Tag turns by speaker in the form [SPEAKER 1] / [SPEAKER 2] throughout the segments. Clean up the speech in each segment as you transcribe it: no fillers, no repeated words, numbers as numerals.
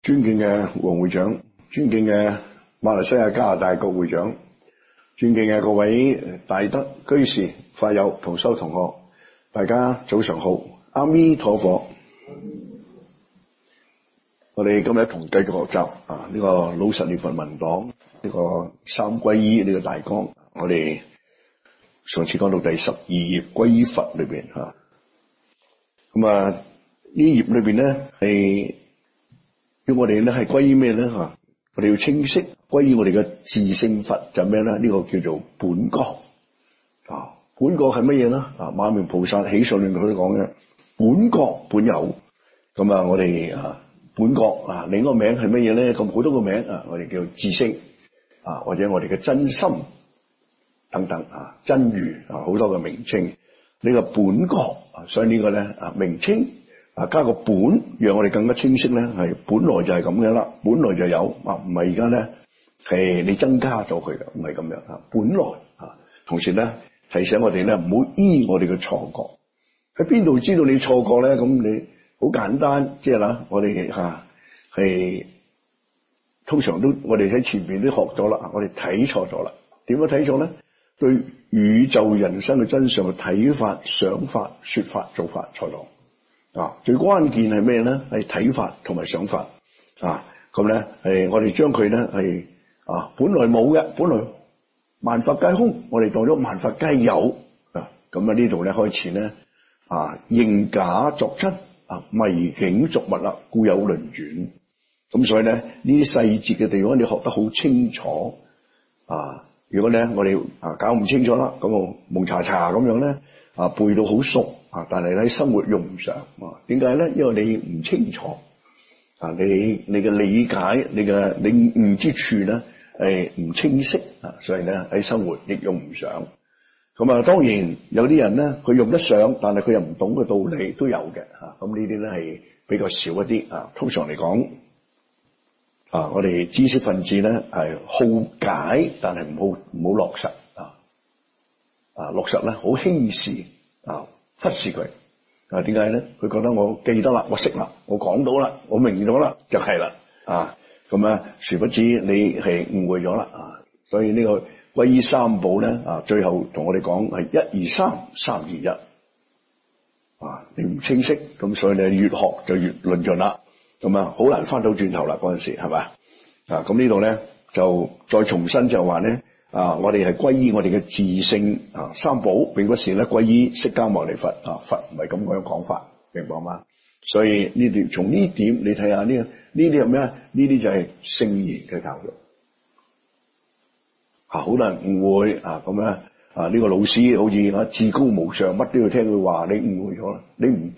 [SPEAKER 1] 尊敬嘅黃會長，尊敬嘅馬來西亞加拿大國會長，尊敬嘅各位大德居士、法友、同修同學，大家早上好，阿彌陀佛。我哋今日同繼續學習呢個老實念佛文檔呢個三皈依呢個大綱。我哋上次講到第12頁皈依佛裏邊吓，咁呢頁裏邊咧係要我哋咧係皈依咩咧吓？我哋要清晰皈依我哋嘅自性佛就係咩咧？呢個叫做本覺本覺係乜嘢咧？馬明菩薩起信裏面佢都講嘅本覺本有。咁我哋本覺另一個名係乜嘢咧？咁好多個名我哋叫自性或者我哋嘅真心等等真如好多嘅名稱。呢個本覺所以呢個咧名稱加個本，讓我哋更加清晰咧，係本來就係咁樣啦，本來就有唔係而家咧係你增加咗佢嘅，唔係咁樣本來同時咧提醒我哋咧唔好依我哋嘅錯覺。喺邊度知道你錯覺咧？咁你好簡單，即係啦，我哋係通常都我哋喺前面都學咗啦，我哋睇錯咗啦。點樣睇錯咧？對宇宙人生嘅真相嘅睇法、想法、說法、做法錯咗。最關鍵係咩咧？係睇法同埋想法咁咧係我哋將佢咧係本來冇嘅，本來萬法皆空，我哋當咗萬法皆有咁呢度咧開始咧認假作真迷境俗物啦，故有輪轉。咁所以咧呢啲細節嘅地方你學得好清楚如果咧我哋搞唔清楚啦，咁蒙查查咁樣咧背到好熟但係喺生活用唔上點解咧？因為你唔清楚你嘅理解、你嘅領悟之處咧係唔清晰所以咧喺生活亦用唔上。咁當然有啲人咧佢用得上，但係佢又唔懂嘅道理都有嘅咁呢啲咧係比較少一啲通常嚟講我哋知識分子咧係好解，但係唔好落實落實咧好輕視忽視佢點解咧？佢覺得我記得啦，我識啦，我講到啦，我明咗啦，就係啦咁殊不知你係誤會咗啦所以呢個皈依三寶咧最後同我哋講係1 2 3 3 2 1你唔清晰，咁所以你越學就越論盡啦，咁好難翻到轉頭啦嗰陣時係咪咁呢度咧就再重新就話咧我哋係皈依我哋嘅自性三寶，並不是咧皈依釋迦牟尼佛佛唔係咁樣講法，明白嗎？所以呢段從呢點你睇下呢啲係咩？呢啲就係聖言嘅教育好多人誤會咁樣呢個老師好似至高無上，乜都要聽佢話，你誤會咗啦，你唔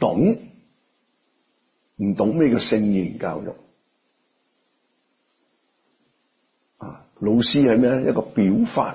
[SPEAKER 1] 懂咩叫聖言教育老師係咩咧？一個表法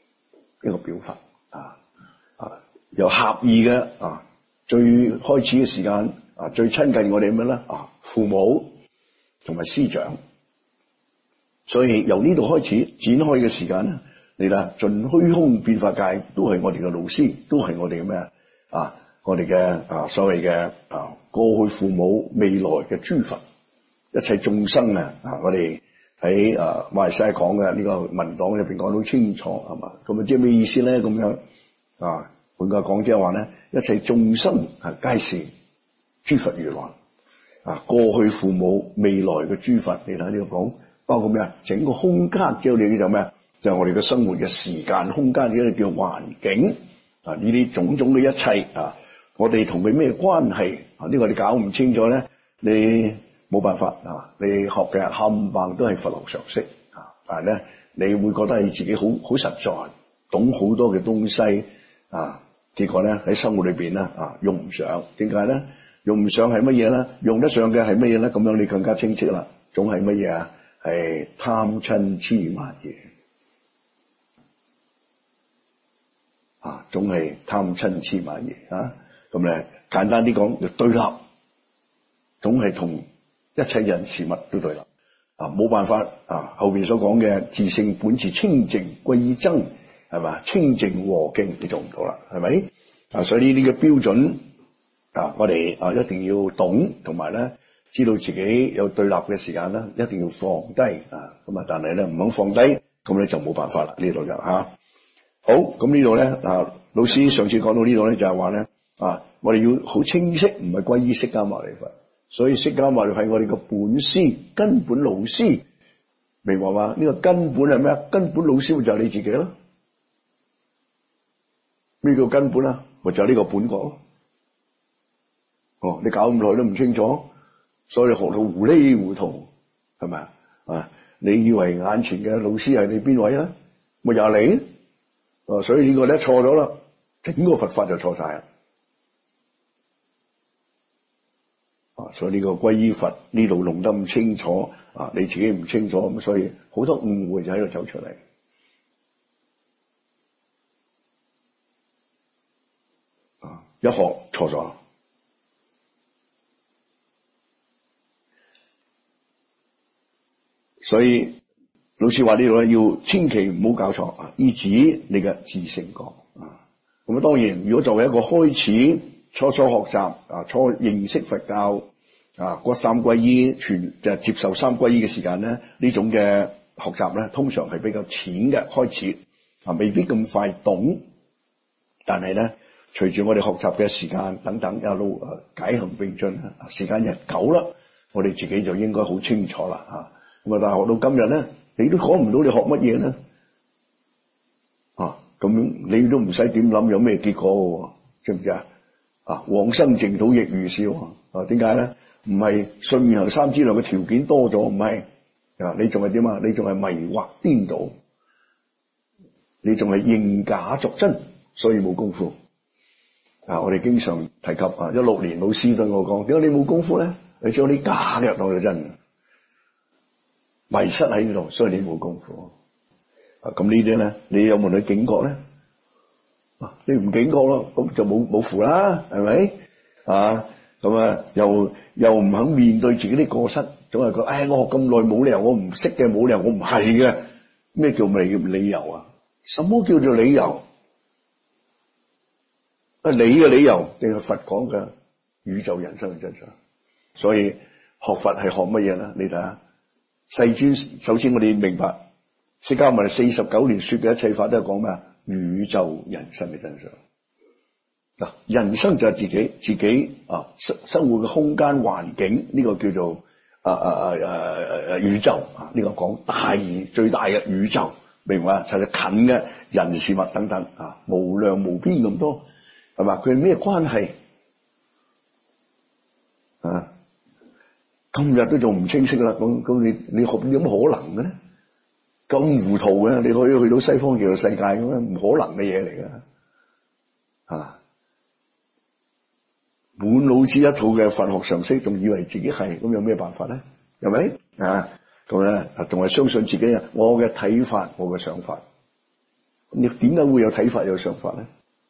[SPEAKER 1] 由狹義嘅最開始嘅時間最親近我哋咩咧父母同埋師長，所以由呢度開始展開嘅時間咧，你睇盡虛空變化界都係我哋嘅老師，都係我哋嘅咩我哋嘅所謂嘅過去父母未來嘅諸佛一切眾生我哋喺馬來西亞講嘅呢個文檔入邊講到清楚係嘛？咁即係咩意思咧？咁樣換句講即係話咧，一切眾生皆是諸佛如來過去父母未來嘅諸佛，你睇呢個講包括咩整個空間叫你叫咩就係我哋嘅生活嘅時間空間，呢個叫環境呢啲種種嘅一切我哋同佢咩關係呢個你搞唔清楚咧，你冇辦法你學嘅冚唪唥都係佛學常識但係咧你會覺得你自己好實在，懂好多嘅東西結果咧喺生活裏邊咧用唔上。點解咧？用唔上係乜嘢咧？用得上嘅係乜嘢咧？咁樣你更加清晰啦。總係乜嘢係貪嗔癡慢疑總係貪嗔痴慢疑咁咧簡單啲講就對立，總係同一切人事物都對立冇辦法後邊所講嘅自性本自清淨歸依僧係嘛？清淨和敬你做唔到啦，係咪所以呢啲嘅標準我哋一定要懂，同埋咧知道自己有對立嘅時間咧，一定要放低啊。咁啊，但係咧唔肯放低，咁咧就冇辦法啦。呢度就好。咁呢度咧老師上次講到呢度咧，就係話咧我哋要好清晰，唔係歸依釋迦牟尼佛。所以釋迦牟尼佛係我哋嘅本師、根本老師。明白嘛？呢個根本係咩啊？根本老師咪就係你自己咯。咩叫根本啊？咪就係呢個本覺咯。你搞咁耐都唔清楚，所以學到糊里糊塗，係咪啊？你以為眼前嘅老師係你邊位啊？咪又係你。所以呢個咧錯咗啦，整個佛法就錯晒啦。所以呢個皈依佛呢度弄得咁清楚你自己唔清楚，咁所以好多誤會就喺度走出嚟。一學錯咗，所以老師話呢度咧要千祈唔好搞錯依止你嘅自性覺咁當然，如果作為一個開始初學習初認識佛教嗰三皈依就接受三皈依嘅時間咧，呢種嘅學習咧通常係比較淺嘅開始未必咁快懂，但係咧隨住我哋學習嘅時間等等一路解行並進時間日久啦，我哋自己就應該好清楚啦咁但係學到今日咧，你都講唔到你學乜嘢咧咁你都唔使點諗有咩結果嘅，知唔知往生淨土亦如是點解咧？唔係信行三資糧嘅條件多咗，唔係你仲係點啊？你仲係迷惑顛倒，你仲係認假作真，所以冇功夫我哋經常提及16年老師對我講，點解你冇功夫咧？你將啲假嘅當作真，迷失喺呢度，所以你冇功夫咁呢啲咧，你有冇去警覺咧？你唔警覺咯，咁就冇符啦，係咪咁又唔肯面對自己啲過失，總係講我學咁耐冇理由我唔識嘅，冇理由我唔係嘅。咩叫理由啊？什麼叫做理由？你嘅理由定係佛講嘅宇宙人生嘅真相？所以學佛係學乜嘢咧？你睇下世尊，首先我哋明白釋迦牟尼49年說嘅一切法都係講咩啊？宇宙人生嘅真相。人生就係自己生活嘅空間環境，呢個叫做宇宙呢個講大最大嘅宇宙，明白就係近嘅人事物等等無量無邊咁多，係嘛？佢係咩關係今日都仲唔清晰啦，咁你學點可能嘅咧？咁糊塗嘅，你可以去到西方極樂世界咁樣，唔可能嘅嘢嚟㗎滿腦子一套嘅佛學常識，仲以為自己係，咁有咩辦法咧？係咪咁咧仲係相信自己我嘅睇法，我嘅想法。你點解會有睇法有想法咧？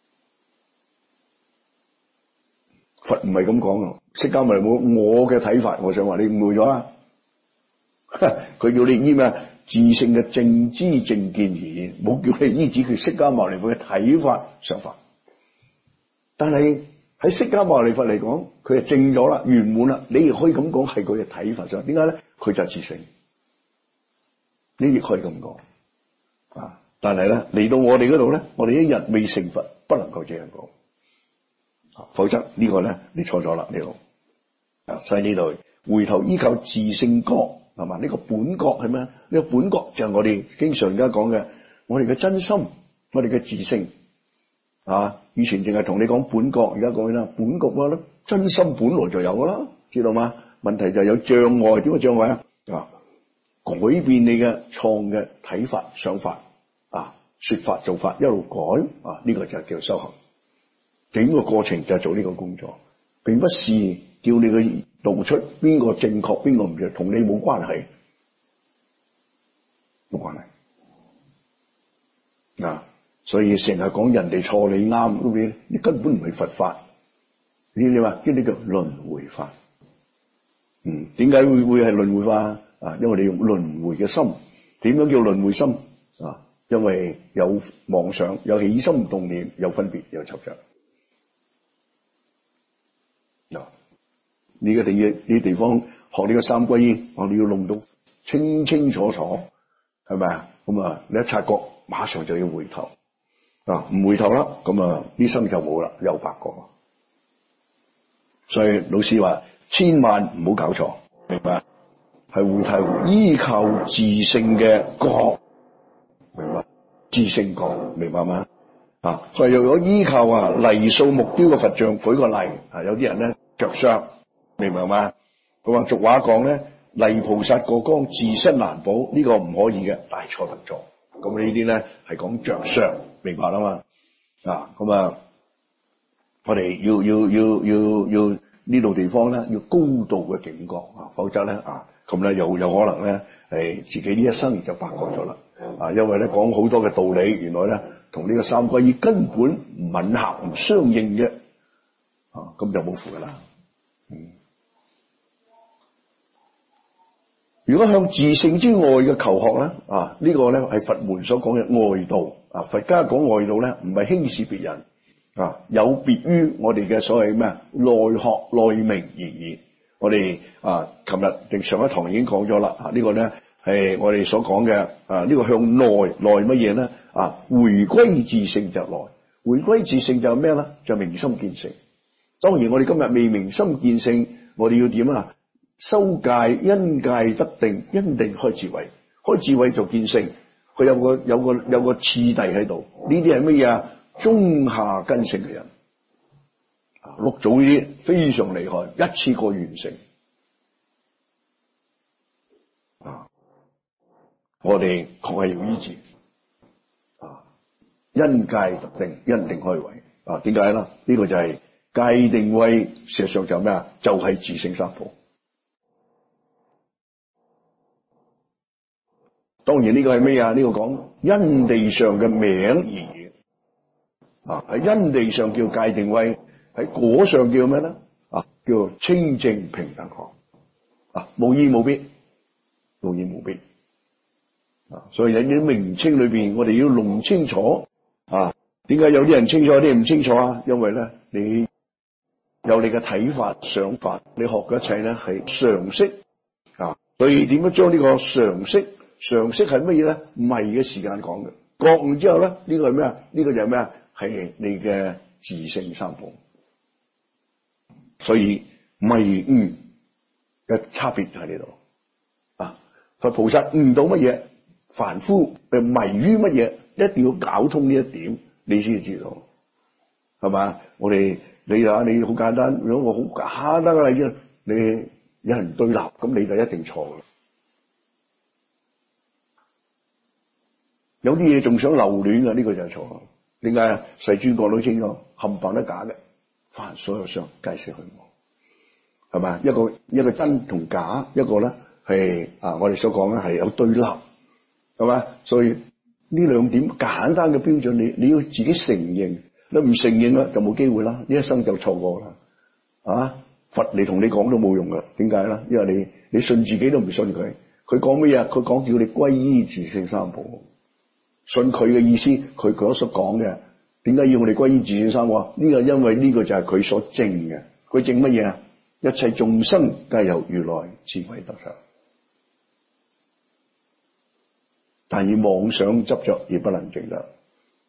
[SPEAKER 1] 佛唔係咁講嘅，釋迦牟尼冇我嘅睇法，我想話你誤會咗佢叫你依咩自性嘅正知正見而言，冇叫你依止佢釋迦牟尼佛嘅睇法想法。但係喺釋迦牟尼佛嚟講，佢係正咗啦，圓滿啦。你亦可以咁講係佢嘅睇法上，點解咧？佢就係自性，你亦可以咁講但係咧嚟到我哋嗰度咧，我哋一日未成佛，不能夠這樣講否則呢個咧你錯咗啦呢度所以呢度回頭依靠自性覺係嘛？呢個本覺係咩？呢個本覺就係我哋經常而家講嘅，我哋嘅真心，我哋嘅自性以前淨係同你講本覺，而家講啦，本覺咧真心本來就有噶啦，知道嗎？問題就係有障礙，點個障礙改變你嘅創嘅睇法、想法說法、做法一路改呢個就叫修行。整個過程就係做呢個工作，並不是叫你去道出邊個正確邊個唔正確，同你冇關係，冇關係所以成日講人哋錯你啱嗰邊，你根本唔係佛法，你話呢啲叫輪迴法。點解會係輪迴法因為你用輪迴嘅心。點樣叫輪迴心因為有妄想，有起心動念，有分別，有執着。呢個地方學呢個三歸依，我哋要弄到清清楚楚，係咪啊？咁啊，你一察覺，馬上就要回頭啊！唔回頭啦，咁啊，呢生就冇啦，又白過。所以老師話，千萬唔好搞錯，明白？係回頭依靠自性嘅覺，明白？自性覺，明白嗎？啊，所以如果依靠泥塑木雕嘅佛像，舉個例啊，有啲人咧着相，明白嗎？咁啊，俗話講咧，泥菩薩過江，自身難保，呢個唔可以嘅，大錯特錯。咁呢啲咧係講着相，明白啦嘛？啊，咁啊，我哋要呢度地方咧，要高度嘅警覺啊，否則咧咁咧有可能咧係自己呢一生就白過咗啦。啊，因為咧講好多嘅道理，原來咧同呢個三歸依根本唔吻合、唔相應嘅，咁就冇符噶啦。如果向自性之外嘅求學咧，呢個咧係佛門所講嘅外道。佛家講外道咧，唔係輕視別人，有別於我哋嘅所謂咩內學內明而已。我哋琴日定上一堂已經講咗啦。呢個咧係我哋所講嘅呢個向內乜嘢咧？回歸自性就內，回歸自性就係咩咧？就明心見性。當然我哋今日未明心見性，我哋要點啊？修戒因戒得定，因定開智慧，開智慧就見性。佢有個次第喺度。呢啲係乜嘢啊？中下根性嘅人，六祖呢啲非常厲害，一次過完成。我哋確係要醫治。因戒得定，因定開慧。點解啦？呢個就係戒定慧，事實上就咩啊？就係自性三寶。當然呢個係咩啊？呢個講因地上嘅名而已。喺因地上叫戒定慧，喺果上叫咩咧？叫清淨平等學。無異無別，無異無別。所以喺啲名稱裏邊，我哋要弄清楚。點解有啲人清楚，有啲人唔清楚啊？因為咧，你有你嘅睇法、想法，你學嘅一切咧係常識。所以點樣將呢個常識？常識係乜嘢咧？迷嘅時間講嘅，覺悟之後咧，呢個係咩啊？呢個就係咩啊？係你嘅自性三寶。所以迷悟嘅差別就喺呢度。佛菩薩悟到乜嘢，凡夫迷於乜嘢，一定要搞通呢一點，你先知道，係嘛？你好簡單，如果我好簡單嘅例子，你有人對立，咁你就一定錯嘅。有啲嘢仲想留戀嘅，呢個就係錯。點解啊？世尊講到清楚，冚唪唥都假嘅，凡所有相，皆是虛妄，係咪？一個真同假，一個咧係我哋所講咧係有對立，係咪？所以呢兩點簡單嘅標準，你要自己承認，你唔承認啦就冇機會啦，呢一生就錯過啦。佛嚟同你講都冇用噶，點解咧？因為你信自己都唔信佢，佢講乜嘢？佢講叫你歸依自性三寶。信佢嘅意思，佢所講嘅，點解要我哋歸依自性三寶？呢個因為呢個就係佢所證嘅。佢證乜嘢啊？一切眾生皆由如來智慧得上，但以妄想執着而不能證得。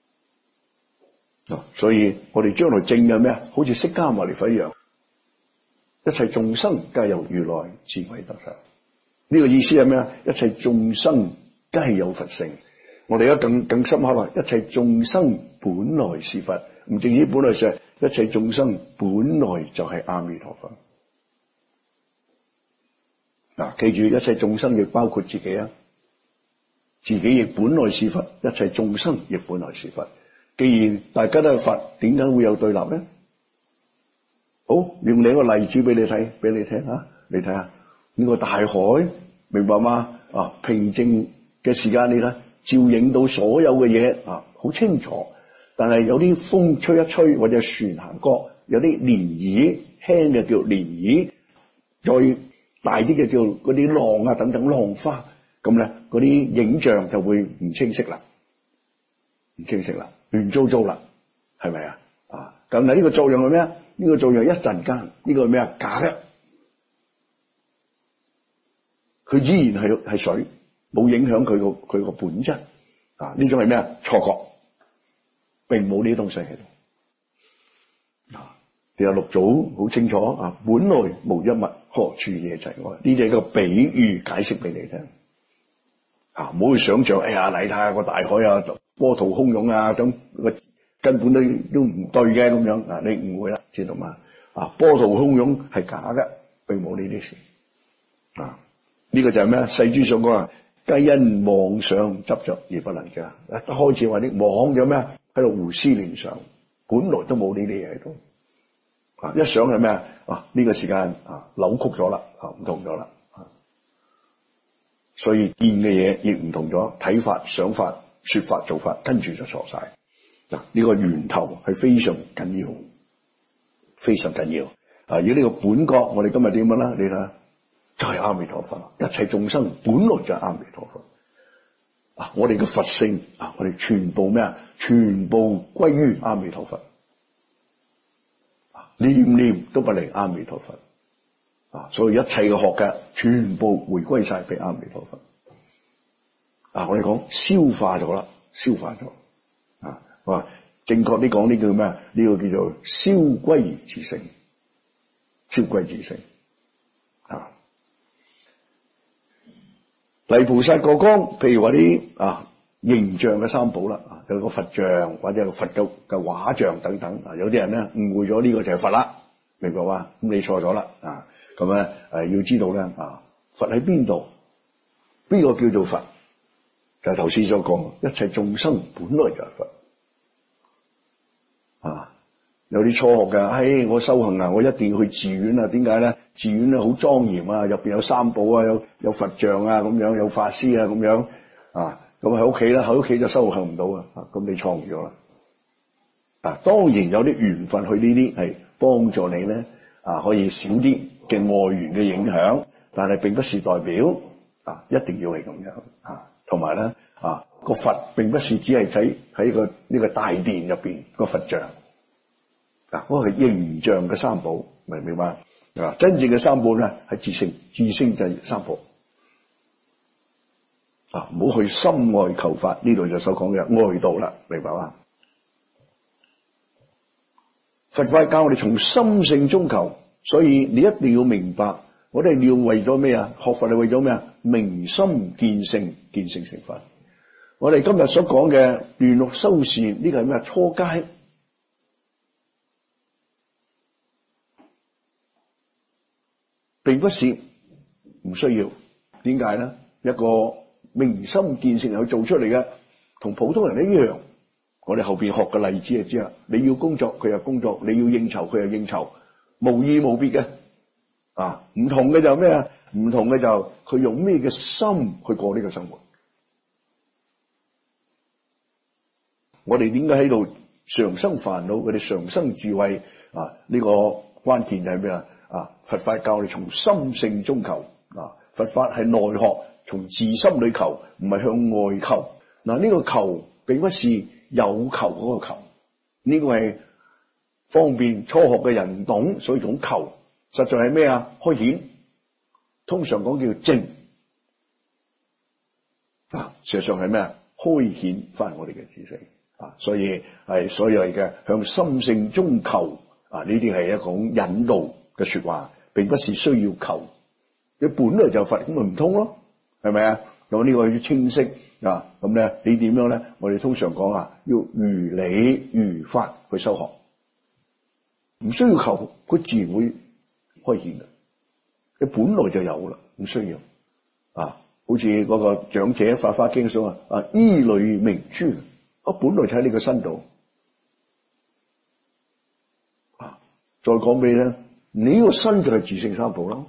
[SPEAKER 1] 所以我哋將來證嘅咩啊？好似釋迦牟尼佛一樣，一切眾生皆由如來智慧得上。呢個意思係咩啊？一切眾生皆有佛性。我哋而家更深刻啦！一切眾生本來是佛，唔淨止本來是，一切眾生本來就係阿彌陀佛。記住，一切眾生亦包括自己啊！自己亦本來是佛，一切眾生亦本來是佛。既然大家都係佛，點解會有對立呢？好，用另一個例子俾你睇，俾你聽啊！你睇下呢個大海，明白嗎？平靜嘅時間，你睇。照影到所有嘅嘢好清楚。但係有啲風吹一吹，或者船行過，有啲漣漪，輕嘅叫漣漪，再大啲嘅叫嗰啲浪等等浪花，咁咧嗰啲影像就會唔清晰啦，亂糟糟啦，係咪啊？咁呢個作用係咩啊？呢個作用一陣間，呢個係咩啊？假嘅。 佢依然係水，冇影響佢個本質啊！呢種係咩啊？錯覺，並冇呢啲東西喺度啊！其實六祖好清楚啊，本來無一物，何處惹塵埃？呢啲係個比喻解釋俾你聽啊！唔好去想象，哎呀，你睇下個大海啊，波濤洶湧啊，咁根本都唔對嘅咁樣啊！你誤會啦，知道嘛？啊，波濤洶湧係假嘅，並冇呢啲事啊！呢個就係咩啊？世諸所講啊，皆因妄想執着而不能嘅。一開始話啲妄咗咩啊？喺度胡思亂想，本來都冇呢啲嘢喺度啊！一想係咩啊？啊，呢個時間啊扭曲咗啦，啊唔同咗啦啊！所以見嘅嘢亦唔同咗，睇法、想法、說法、做法，跟住就錯晒嗱。呢個源頭係非常緊要，非常緊要啊！如果呢個本覺，我哋今日點樣啦？你睇下。就係阿彌陀佛，一切眾生本來就係阿彌陀佛啊！我哋嘅佛性啊，我哋全部咩啊？全部歸於阿彌陀佛啊！念念都不離阿彌陀佛啊！所以一切嘅學嘅全部回歸晒俾阿彌陀佛啊！我哋講消化咗啦，消化咗啊！我話正確啲講呢叫咩啊？呢個叫做消歸自性，消歸自性啊！泥菩薩過江，譬如話啲形象嘅三寶啦，有個佛像或者有個佛嘅畫像等等啊，有啲人咧誤會咗呢個就係佛啦，明白嘛？咁你錯咗啦啊！咁咧要知道咧啊，佛喺邊度？邊個叫做佛？就係頭先所講，一切眾生本來就係佛啊！有啲初學嘅，我修行啊，我一定要去寺院啊？點解咧？寺院咧好莊嚴啊，入邊有三寶啊，有佛像啊，咁樣有法師啊，咁樣啊，咁喺屋企咧，喺屋企就修行唔到啊，咁你錯誤咗啦。啊，當然有啲緣分去呢啲係幫助你咧，啊，可以少啲嘅外緣嘅影響，但係並不是代表啊一定要係咁樣啊。同埋咧個佛並不是只係喺呢個大殿入邊個佛像啊，嗰個係形象嘅三寶，明唔明白？真正嘅三寶咧係自性，自性就係三寶啊！唔好去心外求法，呢度就所講嘅外道啦，明白嘛？佛法教我哋從心性中求，所以你一定要明白，我哋要為咗咩啊？學佛係為咗咩啊？明心見性，見性成佛。我哋今日所講嘅斷惡修善，呢個係咩？初階。並不是唔需要，點解咧？一個明心見性去做出嚟嘅，同普通人一樣。我哋後邊學嘅例子就知啦。你要工作，佢又工作；你要應酬，佢又應酬，無異無別嘅。啊，唔同嘅就咩啊？唔同嘅就佢用咩嘅心去過呢個生活。我哋點解喺度常生煩惱？佢哋常生智慧啊！呢個關鍵就係咩啊？佛法教我哋從心性中求啊！佛法係內學，從自心裏求，唔係向外求。嗱，呢個求並不是有求嗰個求，呢個係方便初學嘅人懂，所以講求。實在係咩啊？開顯，通常講叫證啊，事實上係咩啊？開顯翻我哋嘅知識啊，所以係所有嘅向心性中求啊，呢啲係一種引導嘅說話，並不是需要求，佢本來就佛，咁咪唔通咯，係咪啊？咁呢個要清晰啊，咁咧你點樣咧？我哋通常講要如理如法去修學，唔需要求，佢自然會開顯嘅，佢本來就有啦，唔需要啊。好似嗰個長者法華經所話依類明珠，我本來就喺你個身度啊。再講俾你聽。你呢個身就係自性三寶啦，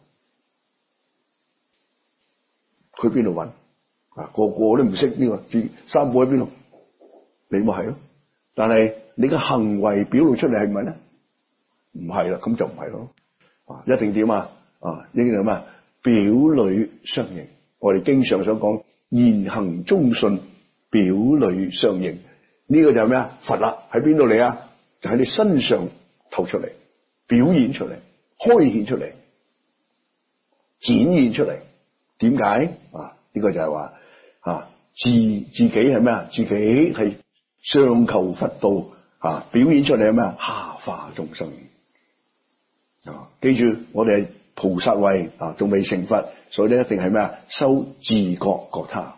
[SPEAKER 1] 佢邊度揾啊？個個都唔識呢個三寶喺邊度，你咪係咯。但係你嘅行為表露出嚟係咪咧？唔係啦，咁就唔係咯。一定點啊？應該點啊？表裏相應。我哋經常所講言行忠信，表裏相應。呢個就係咩啊？佛啦，喺邊度嚟啊？就喺你身上透出嚟，表現出嚟。開顯出嚟，展現出嚟， 點解啊？呢個就係話自己係咩啊？自己係上求佛道表現出嚟係咩啊？下化眾生記住我哋係菩薩位仲未成佛，所以咧一定係咩啊？修自覺覺他。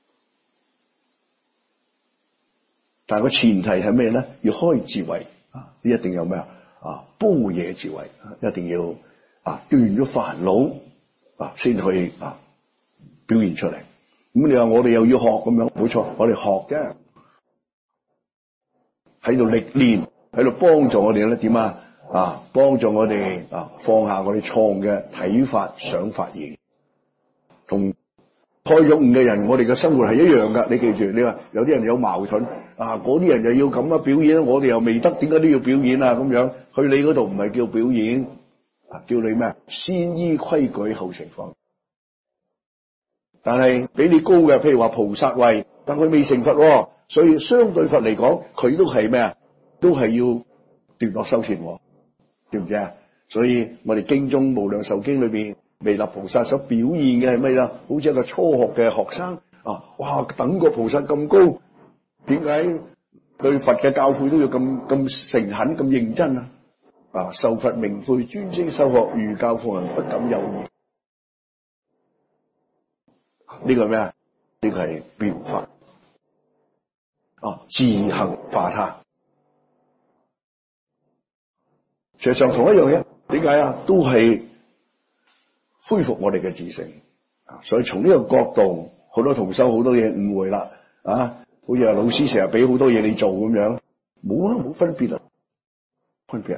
[SPEAKER 1] 但係個前提係咩咧？要開智慧一定有咩啊？般若智慧一定要斷咗煩惱先可以表現出嚟。咁你話我哋又要學咁樣，冇錯，我哋學啫，喺度歷練，喺度幫助我哋咧點幫助我哋放下我哋錯誤嘅睇法、想法而同開咗悟嘅人，我哋嘅生活係一樣噶。你記住，你話有啲人有矛盾嗰啲人又要咁樣表演，我哋又未得，點解都要表演咁樣？去你嗰度唔係叫表演，叫你咩？先依規矩後情況。但係比你高嘅，譬如話菩薩位，但佢未成佛，所以相對佛嚟講，佢都係咩啊？都係要斷惡修善，知唔知啊？所以我哋經中無量壽經裏邊，彌勒菩薩所表現嘅係咩啦？好似一個初學嘅學生哇，等個菩薩咁高，點解對佛嘅教誨都要咁誠懇、咁認真受佛明誨，專精修學，如教奉行，不敢有異。呢個咩啊？呢個係妙法自行化他。實際上同一樣嘢，點解都係恢復我哋嘅自性。所以從呢個角度，好多同修好多嘢誤會啦。好似話老師成日俾好多嘢你做咁樣，冇分別分別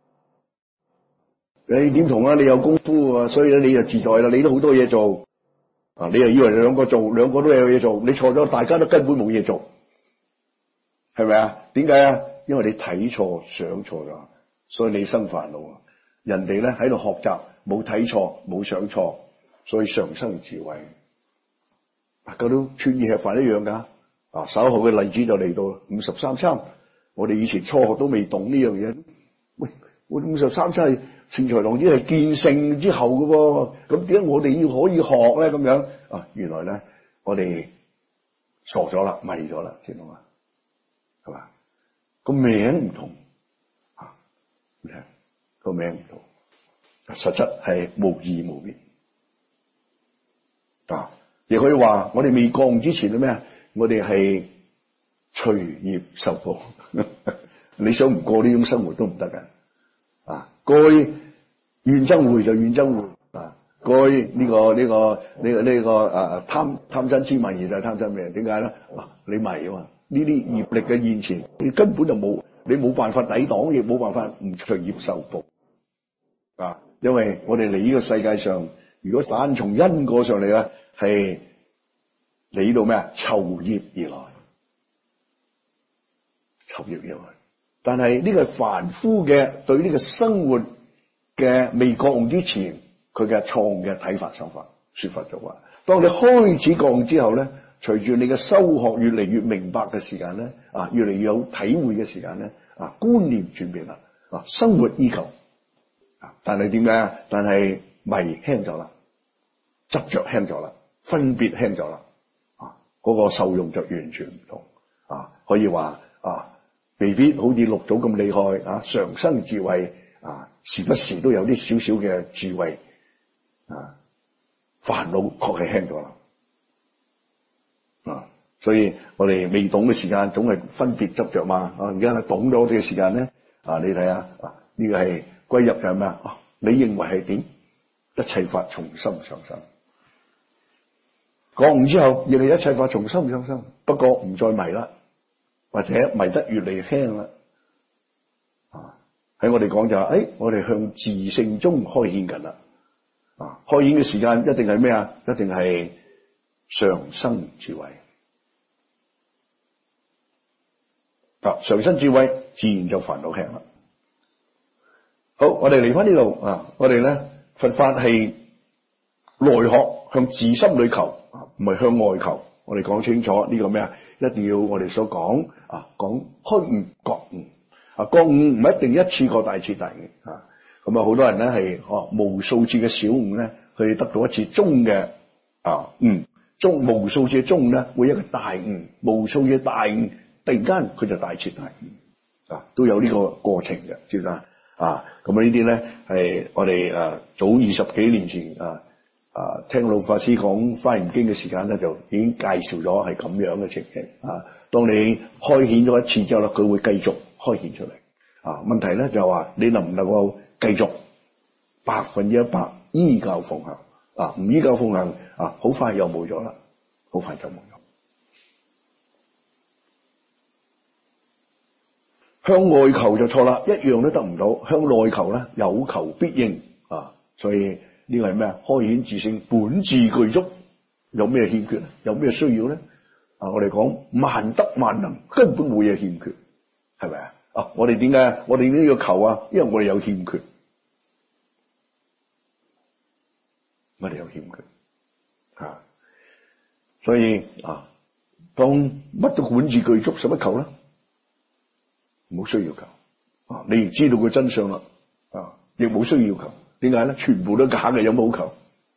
[SPEAKER 1] 你點同你有功夫所以咧你就自在啦，你都好多嘢做。你又以為你兩個做，兩個都有嘢做，你錯咗，大家都根本冇嘢做，係咪啊？點解因為你睇錯、想錯咗，所以你生煩惱。人哋咧喺度學習，冇睇錯，冇想錯，所以常生智慧。大家都串意吃飯一樣噶。稍後嘅例子就嚟到53參，我哋以前初學都未懂呢樣嘢。喂，我53參係善財童子係見性之後嘅喎，咁點解我哋要可以學咧？咁樣原來咧我哋傻咗啦，迷咗啦，知道嘛？係嘛？個名唔同個名唔同，實質係無異無別。亦可以話我哋未覺悟之前係咩啊？我哋係隨業受報。你想唔過呢種生活都唔得㗎。該怨憎會就怨憎會，該貪嗔痴慢疑就係貪嗔咩？點解咧？你迷啊嘛！呢啲業力嘅現前，你根本就你冇辦法抵擋，亦冇辦法唔隨業受報。因為我哋嚟呢個世界上，如果單從因果上嚟咧，係嚟到咩啊？酬業而來，酬業而來。但係呢個凡夫嘅對呢個生活嘅未覺悟之前，佢嘅錯誤嘅睇法想法說法就話，當你開始覺悟之後咧，隨住你嘅修學越嚟越明白嘅時間咧，越嚟越有體會嘅時間咧，觀念轉變啦，生活依舊，但係點解？但係迷輕咗啦，執着輕咗啦，分別輕咗啦，嗰個受用就完全唔同，可以話未必好似六祖咁厲害常生智慧時不時都有啲少少嘅智慧煩惱確係輕咗啦所以我哋未懂嘅時間總係分別執着嘛而家懂咗嘅時間咧你睇下呢個係歸入嘅係咩你認為係點？一切法從心上生，覺悟之後亦係一切法從心上生，不過唔再迷啦。或者迷得越嚟越輕啦，喺我哋講就係，我哋向自性中開顯緊啦，開顯嘅時間一定係咩啊？一定係常生智慧，常生智慧自然就煩惱輕啦。好，我哋嚟翻呢度我哋咧佛法係內學，向自心裏求，唔係向外求。我哋講清楚呢個咩啊？一定要我哋所講講開悟覺悟覺悟唔一定一次過大徹大悟咁好多人咧係無數次嘅小悟咧，去得到一次中嘅中無數次中咧會一個大悟，無數次大悟，突然間佢就大徹大悟都有呢個過程嘅，知唔知啊？咁呢啲咧係我哋早20幾年前聽老法師講《華嚴經》嘅時間咧，就已經介紹咗係咁樣嘅情形當你開顯咗一次之後咧，佢會繼續開顯出嚟問題咧就係話你能唔能夠繼續100%依教奉行唔依教奉行好快又冇咗啦，好快就冇咗。向外求就錯啦，一樣都得唔到。向內求咧，有求必應所以呢個係咩啊？開顯自性本自具足，有咩欠缺咧？有咩需要咧？我哋講萬德萬能，根本冇嘢欠缺，係咪我哋點解我哋呢個求因為我哋有欠缺，我哋有欠缺所以當乜都本自具足，使乜求咧？冇需要求你亦知道個真相啦亦冇需要求。點解咧？全部都假嘅，有冇好求？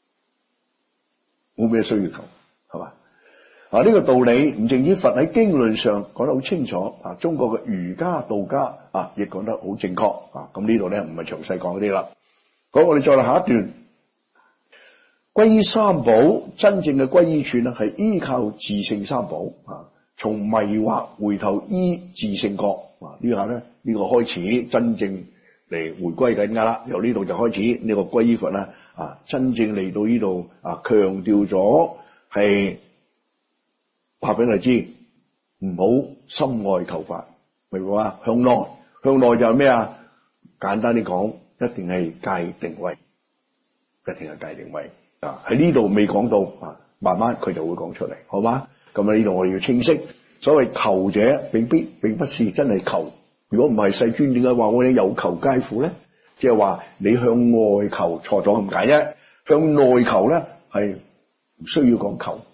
[SPEAKER 1] 冇咩需要求，係嘛？呢個道理唔淨止佛喺經論上講得好清楚中國嘅儒家、道家亦講得好正確咁呢度咧唔係詳細講嗰啲啦。好，我哋再嚟下一段。皈依三寶，真正嘅皈依處呢係依靠自性三寶從迷惑回頭依自性覺呢下咧呢個開始真正嚟回歸緊噶啦，由呢度就開始呢個皈依佛啦真正嚟到呢度強調咗係話俾你知，唔好心外求法，明唔明啊？向內就係咩簡單啲講，一定係戒定慧，一定係戒定慧喺呢度未講到慢慢佢就會講出嚟，好嗎？咁呢度我哋要清晰，所謂求者並不是真係求。如果唔係世尊點解話我哋有求皆苦咧？即係話你向外求錯咗咁解啫，向內求咧係唔需要講求，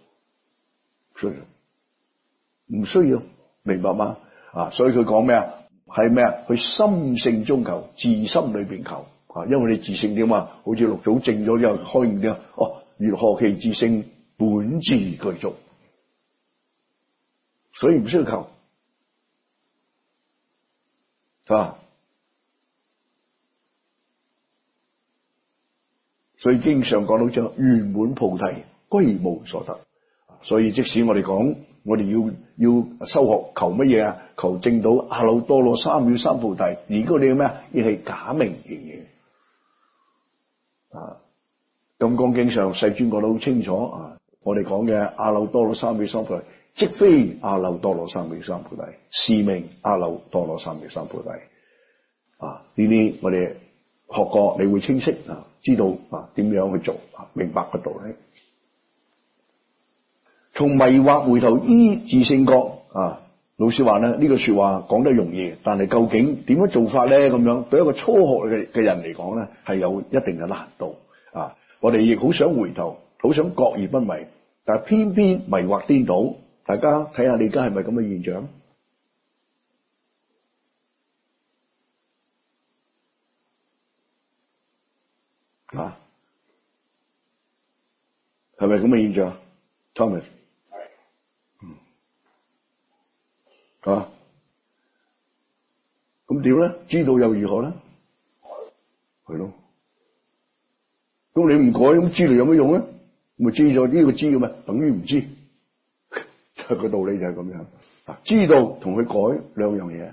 [SPEAKER 1] 唔需要，明白嗎？所以佢講咩係咩去心性中求，自心裏邊求因為你自性點好似六祖證咗之後開悟點如何其自性本自具足，所以唔需要求。所以經上講到將圓滿菩提歸無所得，所以即使我哋講我哋要修學求乜嘢求證到阿耨多羅三藐三菩提，而嗰啲咩亦係假名言語金剛經上世尊講得好清楚我哋講嘅阿耨多羅三藐三菩提，即非阿耨多羅三藐三菩提，是名阿耨多羅三藐三菩提。呢啲我哋學過，你會清晰知道點樣去做明白個道理。從迷惑回頭依自性覺老師話咧呢個說話講得容易，但係究竟點樣做法咧？咁樣對一個初學嘅人嚟講咧，係有一定嘅難度我哋亦好想回頭，好想覺而不迷，但係偏偏迷惑顛倒。大家睇下你而家係咪咁嘅現象？係咪咁嘅現象 ？Thomas， 咁點咧？知道又如何咧？係咯。咁你唔改，咁知道有乜用咧？咪知咗呢個知嘅咩？等於唔知，就個道理就係咁樣。知道同佢改兩樣嘢，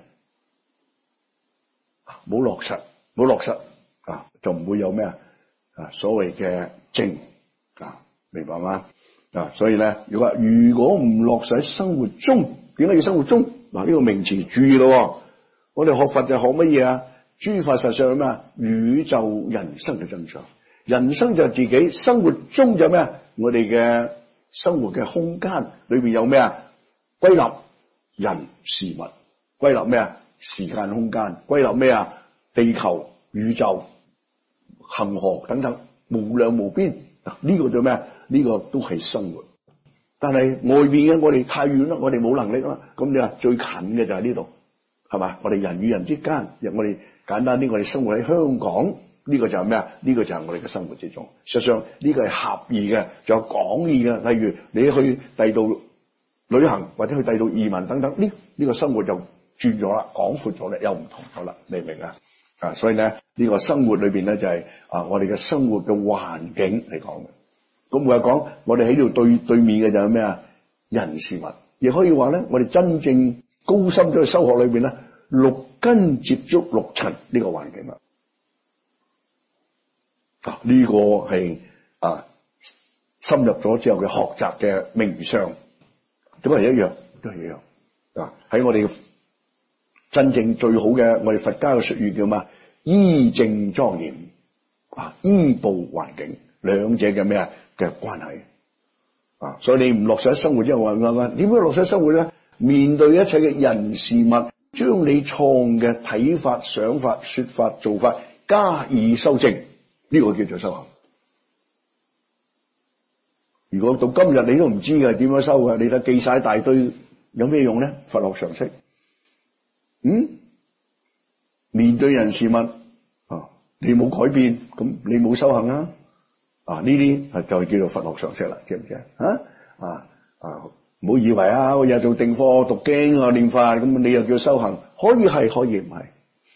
[SPEAKER 1] 冇落實就唔會有咩所謂嘅正明白嗎？所以咧，如果唔落實喺生活中，點解要生活中？呢個名詞注意咯。我哋學佛就學乜嘢諸法實相咩？宇宙人生嘅真相。人生就係自己生活中有咩？我哋嘅生活嘅空間裏邊有咩歸納人事物，歸納咩時間空間，歸納咩地球宇宙恆河等等，無量無邊。呢個叫咩？呢個都係生活。但係外邊嘅我哋太遠啦，我哋冇能力啦。咁你話最近嘅就係呢度，係嘛？我哋人與人之間，我哋簡單啲，我哋生活喺香港呢個就係咩啊？呢個就係我哋嘅生活之中。實際上呢個係狹義嘅，仲有廣義嘅。例如你去第度旅行或者去第度移民等等，呢個生活就轉咗啦，廣闊咗咧，又唔同咗啦，明唔明啊？所以咧呢個生活裏邊咧就係我哋嘅生活嘅環境嚟講嘅。咁每日講我哋喺呢度對面嘅就係咩啊？人事物，亦可以話咧，我哋真正高深咗嘅修學裏邊咧，六根接觸六塵呢個環境啦。呢個係深入咗之後嘅學習嘅名相，都係一樣，都係一樣。喺我哋真正最好嘅，我哋佛家嘅術語叫咩？依正莊嚴依報環境，兩者嘅咩啊嘅關係所以你唔落實喺生活之後，點樣落實喺生活咧？面對一切嘅人事物，將你錯嘅睇法、想法、說法、做法加以修正，呢個叫做修行。如果到今日你都唔知嘅點樣修嘅，你睇記晒一大堆，有咩用咧？佛學常識，面對人事物你冇改變，咁你冇修行啊！呢啲就叫做佛學常識啦，知唔知唔好以為我日做定課、讀經念法，咁你又叫修行？可以係，可以唔係。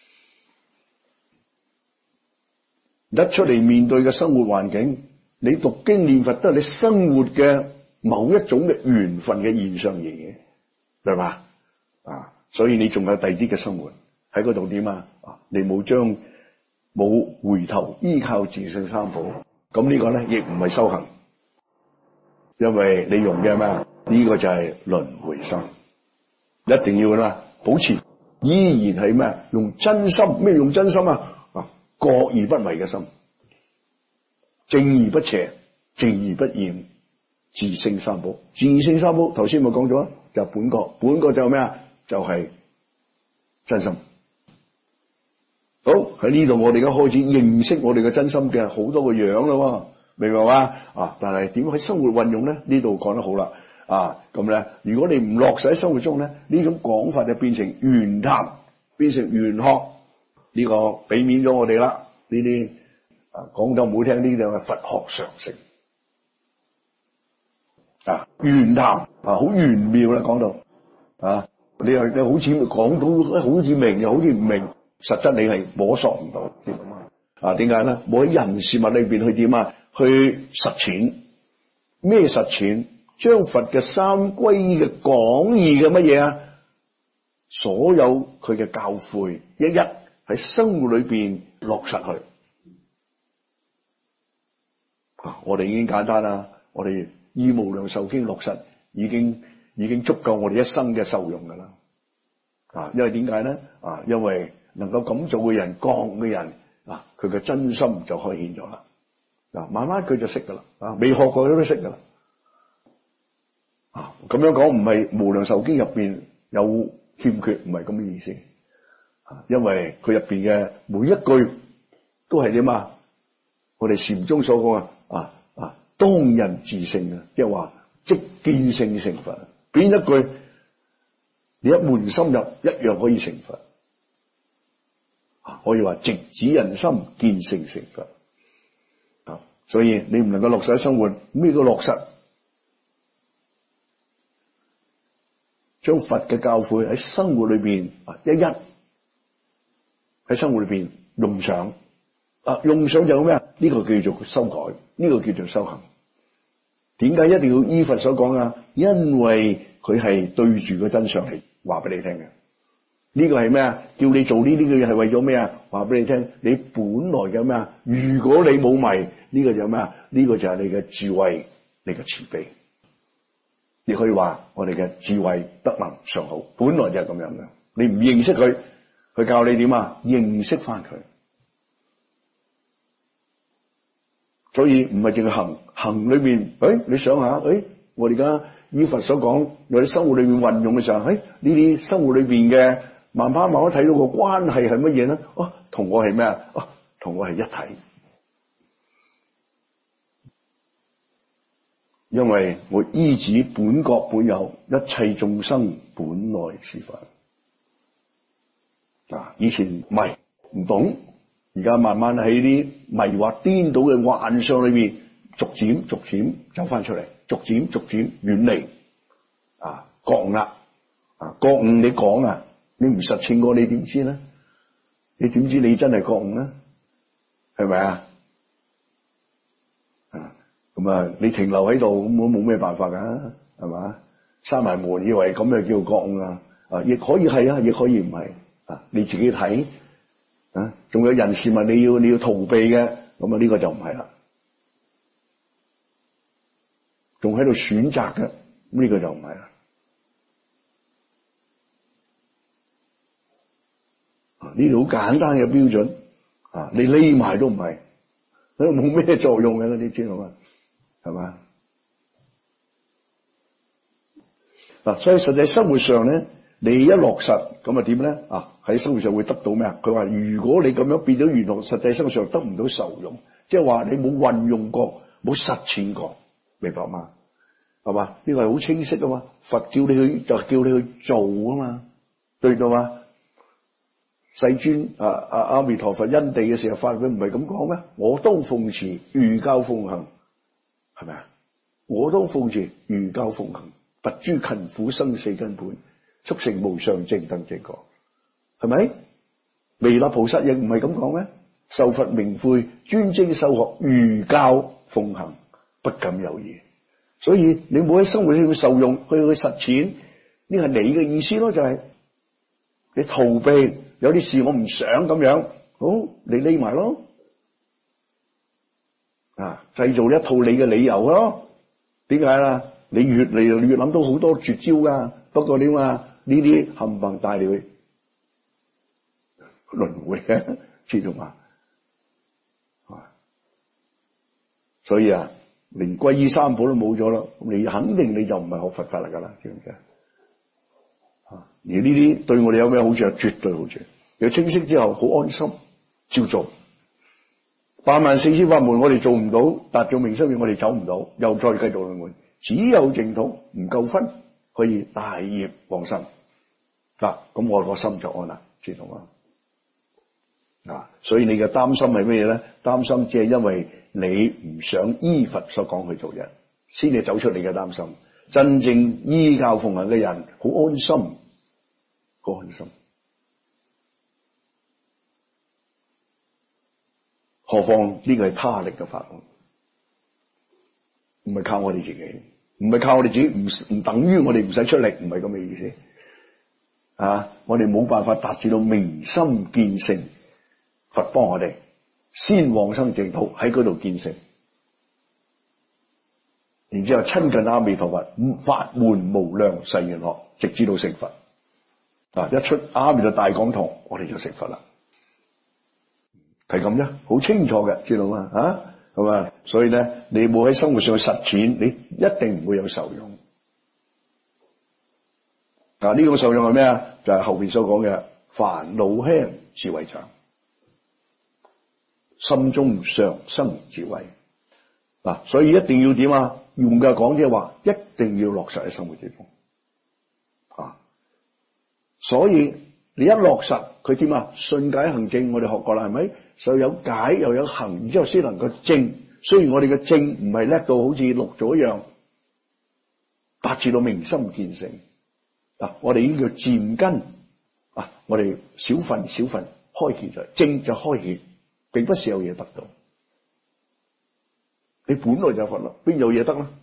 [SPEAKER 1] 一出嚟面對嘅生活環境，你讀經念佛都係你生活嘅某一種嘅緣分嘅現象嚟嘅，係嘛？所以你仲有第二啲嘅生活喺嗰度點啊？你冇回頭依靠自性三寶，咁呢個咧亦唔係修行，因為你用嘅咩？呢個就係輪迴生，一定要啦，保持依然係咩？用真心，咩用真心啊？覺而不迷嘅心，正而不邪，正而不厭，自性三寶。自性三寶頭先咪講咗，就係本覺，本覺就係咩啊？就係真心。好，喺呢度我哋而家開始認識我哋嘅真心嘅好多個樣咯，明白嘛？但係點喺生活運用咧？呢度講得好啦。咁咧，如果你唔落實喺生活中咧，呢種講法就變成玄談，變成玄學，呢個俾面咗我哋啦。呢啲講得唔好聽，呢啲就係佛學常識。玄談好玄妙啦，講到你又好似講到好似明又好似唔明，實質你係摸索唔到。點解咧？冇喺人事物裏邊去點去實踐咩？實踐將佛嘅三歸依嘅廣義嘅乜嘢所有佢嘅教誨一一喺生活裏邊落實去。我哋已經簡單啦，我哋依無量壽經落實已經足夠我哋一生嘅受用噶啦。因為點解咧？因為能夠咁做嘅人，講嘅人佢嘅真心就開顯咗啦。慢慢佢就識噶啦。未學過都識噶啦。咁樣講唔係無量壽經入邊有欠缺，唔係咁嘅意思。因為佢入邊嘅每一句都係點我哋禪宗所講當人自性即係話即見性成佛。邊一句你一門深入，一樣可以成佛。可以話直指人心，見性成佛。所以你唔能夠落實喺生活，咩都落實，將佛嘅教誨喺生活裏邊一一喺生活裏邊用上。用上就咩？呢個叫做修改，呢個叫做修行。點解一定要依佛所講因為佢係對住個真相嚟話俾你聽嘅。呢個係咩叫你做呢啲嘅嘢係為咗咩話俾你聽，你本來嘅咩如果你冇迷，呢個就咩呢個就係你嘅智慧，你嘅慈悲。亦可以話我哋嘅智慧德能上好，本來就係咁樣嘅。你唔認識佢，佢教你點認識翻佢。所以唔係淨係行裏面，你想下，我哋而家依佛所講，我哋生活裏面運用嘅時候，呢啲生活裏邊嘅慢慢睇到個關係係乜嘢咧？同我係咩同我係一體，因為我依止本覺本有，一切眾生本來是佛。以前唔係唔懂， 而家慢慢喺啲迷惑顛倒嘅幻象裏邊，逐漸走翻出嚟，逐漸遠離覺悟啦。覺悟你講啊，你唔實踐過你點知咧？你點知你真係覺悟咧？係咪啊？咁啊，你停留喺度咁，我冇咩辦法噶，係嘛？閂埋門以為咁就叫覺悟啊？亦可以係啊，亦可以唔係啊，你自己睇啊。仲有人事物你要逃避嘅，咁啊呢個就唔係啦。仲喺度選擇嘅，咁呢個就唔係啦。呢條好簡單嘅標準啊，你匿埋都唔係，冇咩作用嘅嗰啲，知道嘛？係嘛？嗱，所以實際生活上咧，你一落實咁啊點咧？喺生活上會得到咩啊？佢話如果你咁樣變咗原來實際生活上得唔到受用，即係話你冇運用過，冇實踐過，明白嗎？係嘛？呢個係好清晰噶嘛？佛叫你去就叫你去做啊嘛，對到嘛？世尊阿彌陀佛因地嘅時候發佢唔係咁講咩？我當奉持如教奉行，係咪啊？我當奉持如教奉行，拔諸勤苦生死根本，速成無上正等正覺，係咪？彌勒菩薩亦唔係咁講咩？受佛明悔，專精修學，如教奉行，不敢有異。所以你冇喺生活去受用，去實踐，呢係你嘅意思咯，就係你逃避。有啲事我唔想咁樣，好，你匿埋咯，製造一套你嘅理由咯。點解啦？你越嚟越諗到好多絕招噶，不過點啊？呢啲冚唪唥帶你去輪迴嘅，知道嘛？所以連皈依三寶都冇咗咯，你肯定你就唔係學佛法嚟噶啦，知唔知啊？而呢啲對我哋有咩好處啊？絕對好處。有清晰之後好安心，照做。84000法門我哋做唔到，達到明心願我哋走唔到，又再繼續輪迴。只有淨土唔夠分，可以大業往生。咁我個心就安啦，知道嗎？所以你嘅擔心係咩嘢咧？擔心只係因為你唔想依佛所講去做人，先至走出你嘅擔心。真正依教奉行嘅人，好安心，好安心。何況呢個係他力嘅法門，唔係靠我哋自己，唔係靠我哋自己，唔等於我哋唔使出力，唔係咁嘅意思。我哋冇辦法達至到明心見性，佛幫我哋先往生淨土，喺嗰度見性，然之後親近阿彌陀佛，法門無量誓願學，直至到成佛。一出阿彌陀大講堂，我哋就成佛啦。係咁啫，好清楚嘅，知道嘛？係嘛？所以咧，你冇喺生活上實踐，你一定唔會有受用。呢個受用係咩啊？就係後邊所講嘅煩惱輕，智慧長，心中常生智慧。所以一定要點啊？用嘅講即係話，一定要落實喺生活之中。所以你一落實，佢點啊？信解行證，我哋學過啦，係咪？所以有解又有行，然之後先能夠證。雖然我哋嘅證唔係叻到好似六祖一樣，達至到明心見性。我哋呢叫漸根。我哋小份開顯咗，證就開顯，並不是有嘢得到。你本來就佛啦，邊有嘢得啦？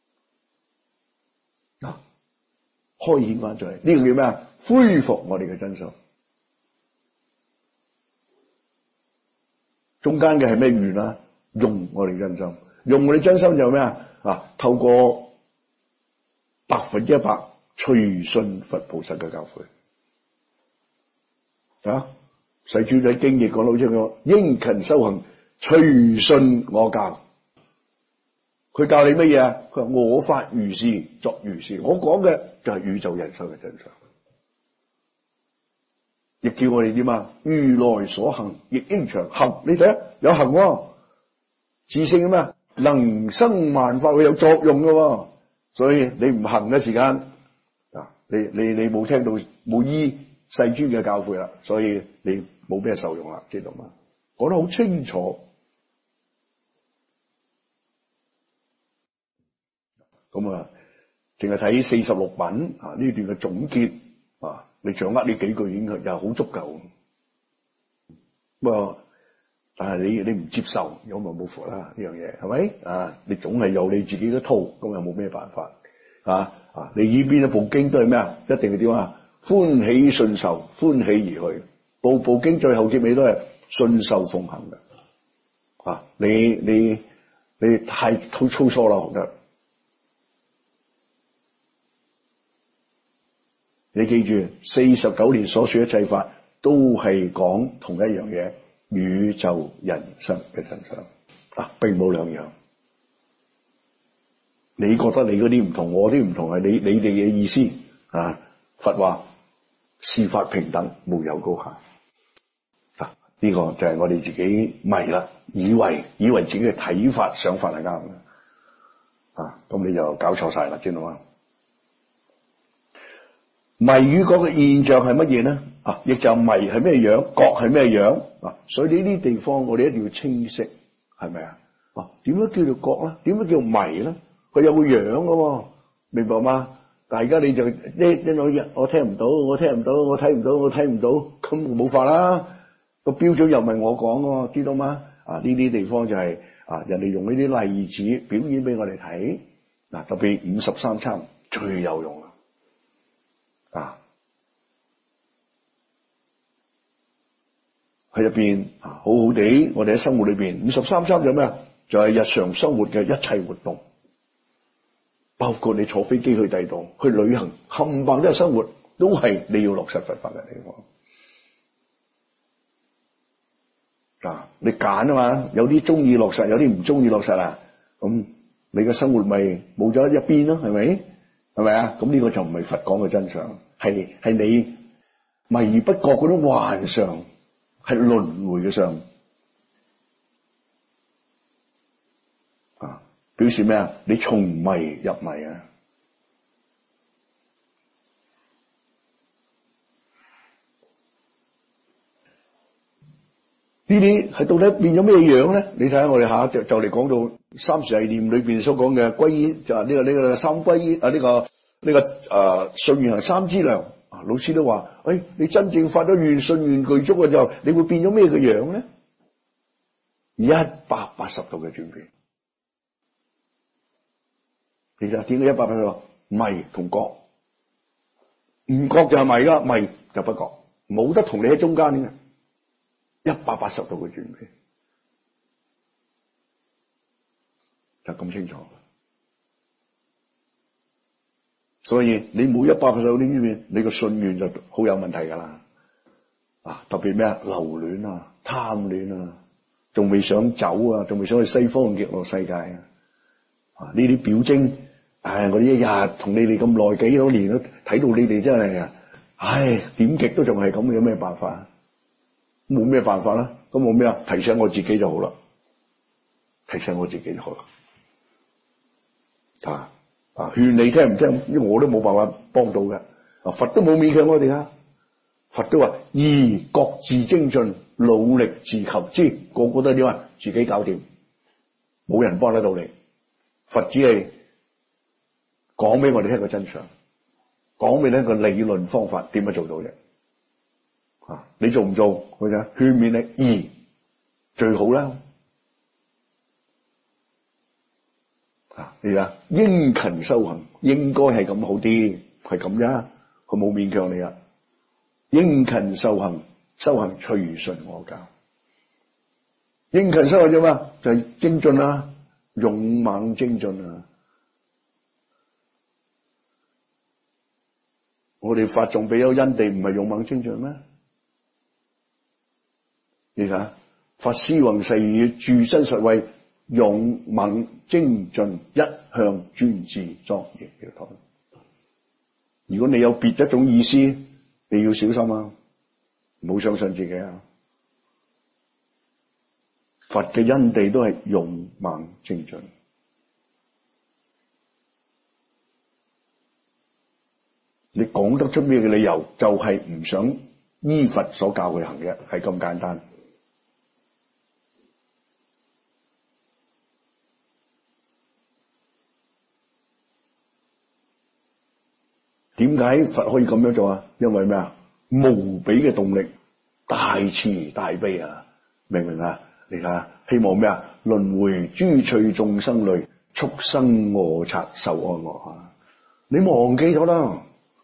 [SPEAKER 1] 開顯翻出嚟，呢個叫咩啊？恢復我哋嘅真心。中間嘅係咩緣啊？用我哋真心，用我哋真心就咩啊？透過100%隨信佛菩薩嘅教誨。世尊喺經亦講到出個應勤修行，隨信我教。佢教你乜嘢啊？佢話我法如是，作如是。我講嘅就係宇宙人生嘅真相。亦叫我哋點啊？如來所行，亦應長行。你睇下，有行自性嘅咩？能生萬法，會有作用嘅。所以你唔行嘅時間，你冇聽到冇依世尊嘅教誨啦，所以你冇咩受用啦，知道嗎？ 講得好清楚。咁啊，淨係睇46品啊呢段嘅總結啊，你掌握呢幾句已經又好足夠。不過，但係你唔接受，有咪冇符啦呢樣嘢，係咪啊？你總係有你自己嘅套，咁又冇咩辦法啊？你依邊一部經都係咩啊？一定係點啊？歡喜順受，歡喜而去。部經最後結尾都係順受奉行嘅。啊，你太粗疏啦，學得。你記住，49年所說一切法都係講同一樣嘢，宇宙人生嘅真相啊，並冇兩樣。你覺得你嗰啲唔同，我啲唔同，係你哋嘅意思啊？佛話事法平等，無有高下。呢個就係我哋自己迷啦，以為自己嘅睇法想法係啱嘅啊，咁你就搞錯晒啦，知道嗎？迷與覺嘅現象係乜嘢呢？啊，亦就迷係咩樣，覺係咩樣啊？所以呢啲地方我哋一定要清晰，係咪啊？啊，點樣叫做覺咧？點樣叫迷咧？佢有個樣嘅，明白嗎？但係而家你就我聽唔到，我聽唔到，我睇唔到，我睇唔到，咁冇法啦。個標準又唔係我講嘅，知道嗎？啊，呢啲地方就係人哋用呢啲例子表演俾我哋睇。嗱，特別53參最有用啦。喺入邊好好地，我哋喺生活裏邊53參有咩啊？就係日常生活嘅一切活動，包括你坐飛機去第度，去旅行，冚唪唥都係生活，都係你要落實佛法嘅地方。你揀啊嘛，有啲中意落實，有啲唔中意落實啊。咁你嘅生活咪冇咗一邊咯，係咪？係咪啊？咁呢個就唔係佛講嘅真相，係你迷而不覺嗰種幻象，係輪迴嘅相。表示咩啊？你從迷入迷啊！呢啲係到底變咗咩樣咧？你睇下我哋下就嚟講到三時繫念裏邊所講嘅歸依，就係呢個三歸依啊，呢個信願行三資糧。老師都話：你真正發咗願信願具足嘅時候，你會變咗咩嘅樣咧？180度嘅轉變。其實點解180度？迷同覺，唔覺就係迷啦，迷就不覺，冇得同你喺中間嘅。180度嘅轉變，就咁清楚。所以你冇180度呢邊，你個信願就好有問題噶啦。特別咩啊？留戀啊，貪戀啊，仲未想走啊，仲未想去西方嘅極樂世界啊。呢啲表徵，我哋一日同你哋咁耐幾多年都睇到你哋真係，點極都仲係咁，有咩辦法？冇咩辦法啦，咁冇咩啊？提醒我自己就好啦，提醒我自己就好啦。勸你聽唔聽？因為我都冇辦法幫到嘅。佛都冇勉強我哋啊，佛都話：宜各自精進，努力自求之。個個都點啊？自己搞掂，冇人幫得到你。佛只係講俾我哋聽個真相，講俾你聽個理論方法，點樣做到嘅。你做唔做？佢就勸勉你，最好啦。應勤修行，應該係咁好啲，係咁啫。佢冇勉強你啊。應勤修行，修行隨順我教。應勤修行啫嘛，就係精進啊，勇猛精進啊。我哋法眾比丘因地唔係勇猛精進咩？你睇，法師宏誓語，住身實慧，勇猛精進，一向專志莊嚴嘅講。如果你有別一種意思，你要小心啊，唔好相信自己啊。佛嘅因地都係勇猛精進。你講得出咩嘅理由，就係唔想依佛所教佢行嘅，係咁簡單。 點解佛可以咁樣做啊？因為咩啊？無比嘅動力，大慈大悲啊！明唔明啊？你睇下，希望咩啊？輪迴諸趣眾生類，畜生餓賊受安樂啊！你忘記咗啦，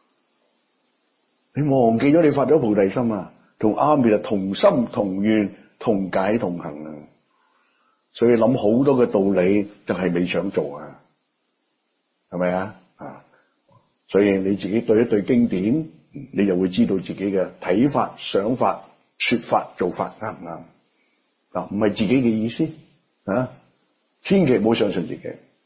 [SPEAKER 1] 你忘記咗你發咗菩提心啊，同阿彌陀同心同願同解同行啊！所以諗好多嘅道理就係未想做啊，係咪啊？所以你自己對一對經典，你就會知道自己嘅睇法、想法、說法、做法啱唔啱？唔係自己嘅意思啊！千祈唔好相信自己，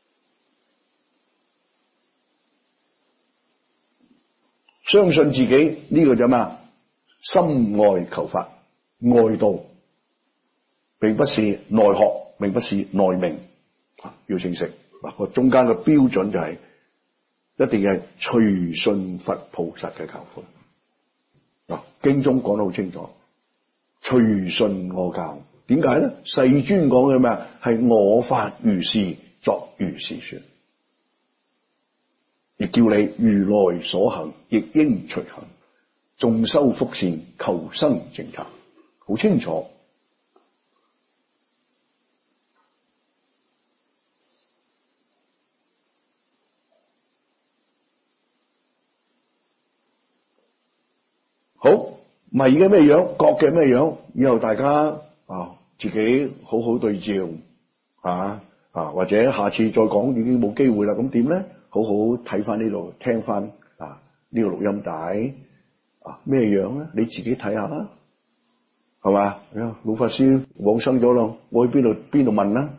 [SPEAKER 1] 相信自己呢個就咩？心外求法，外道，並不是內學，並不是內明，要清晰。個中間嘅標準就係一定係隨順佛菩薩嘅教誨。經中講得好清楚，隨順我教。點解咧？世尊講嘅咩？係我法如是，作如是說，亦叫你如來所行，亦應隨行，眾修福善，求生淨土，好清楚。好，迷嘅咩樣，覺嘅咩樣，以後大家自己好好對照或者下次再講已經冇機會啦，咁點咧？好好睇翻呢度，聽翻呢個錄音帶咩樣咧？你自己睇下啦，係嘛？老法師往生咗咯，我去邊度問啦？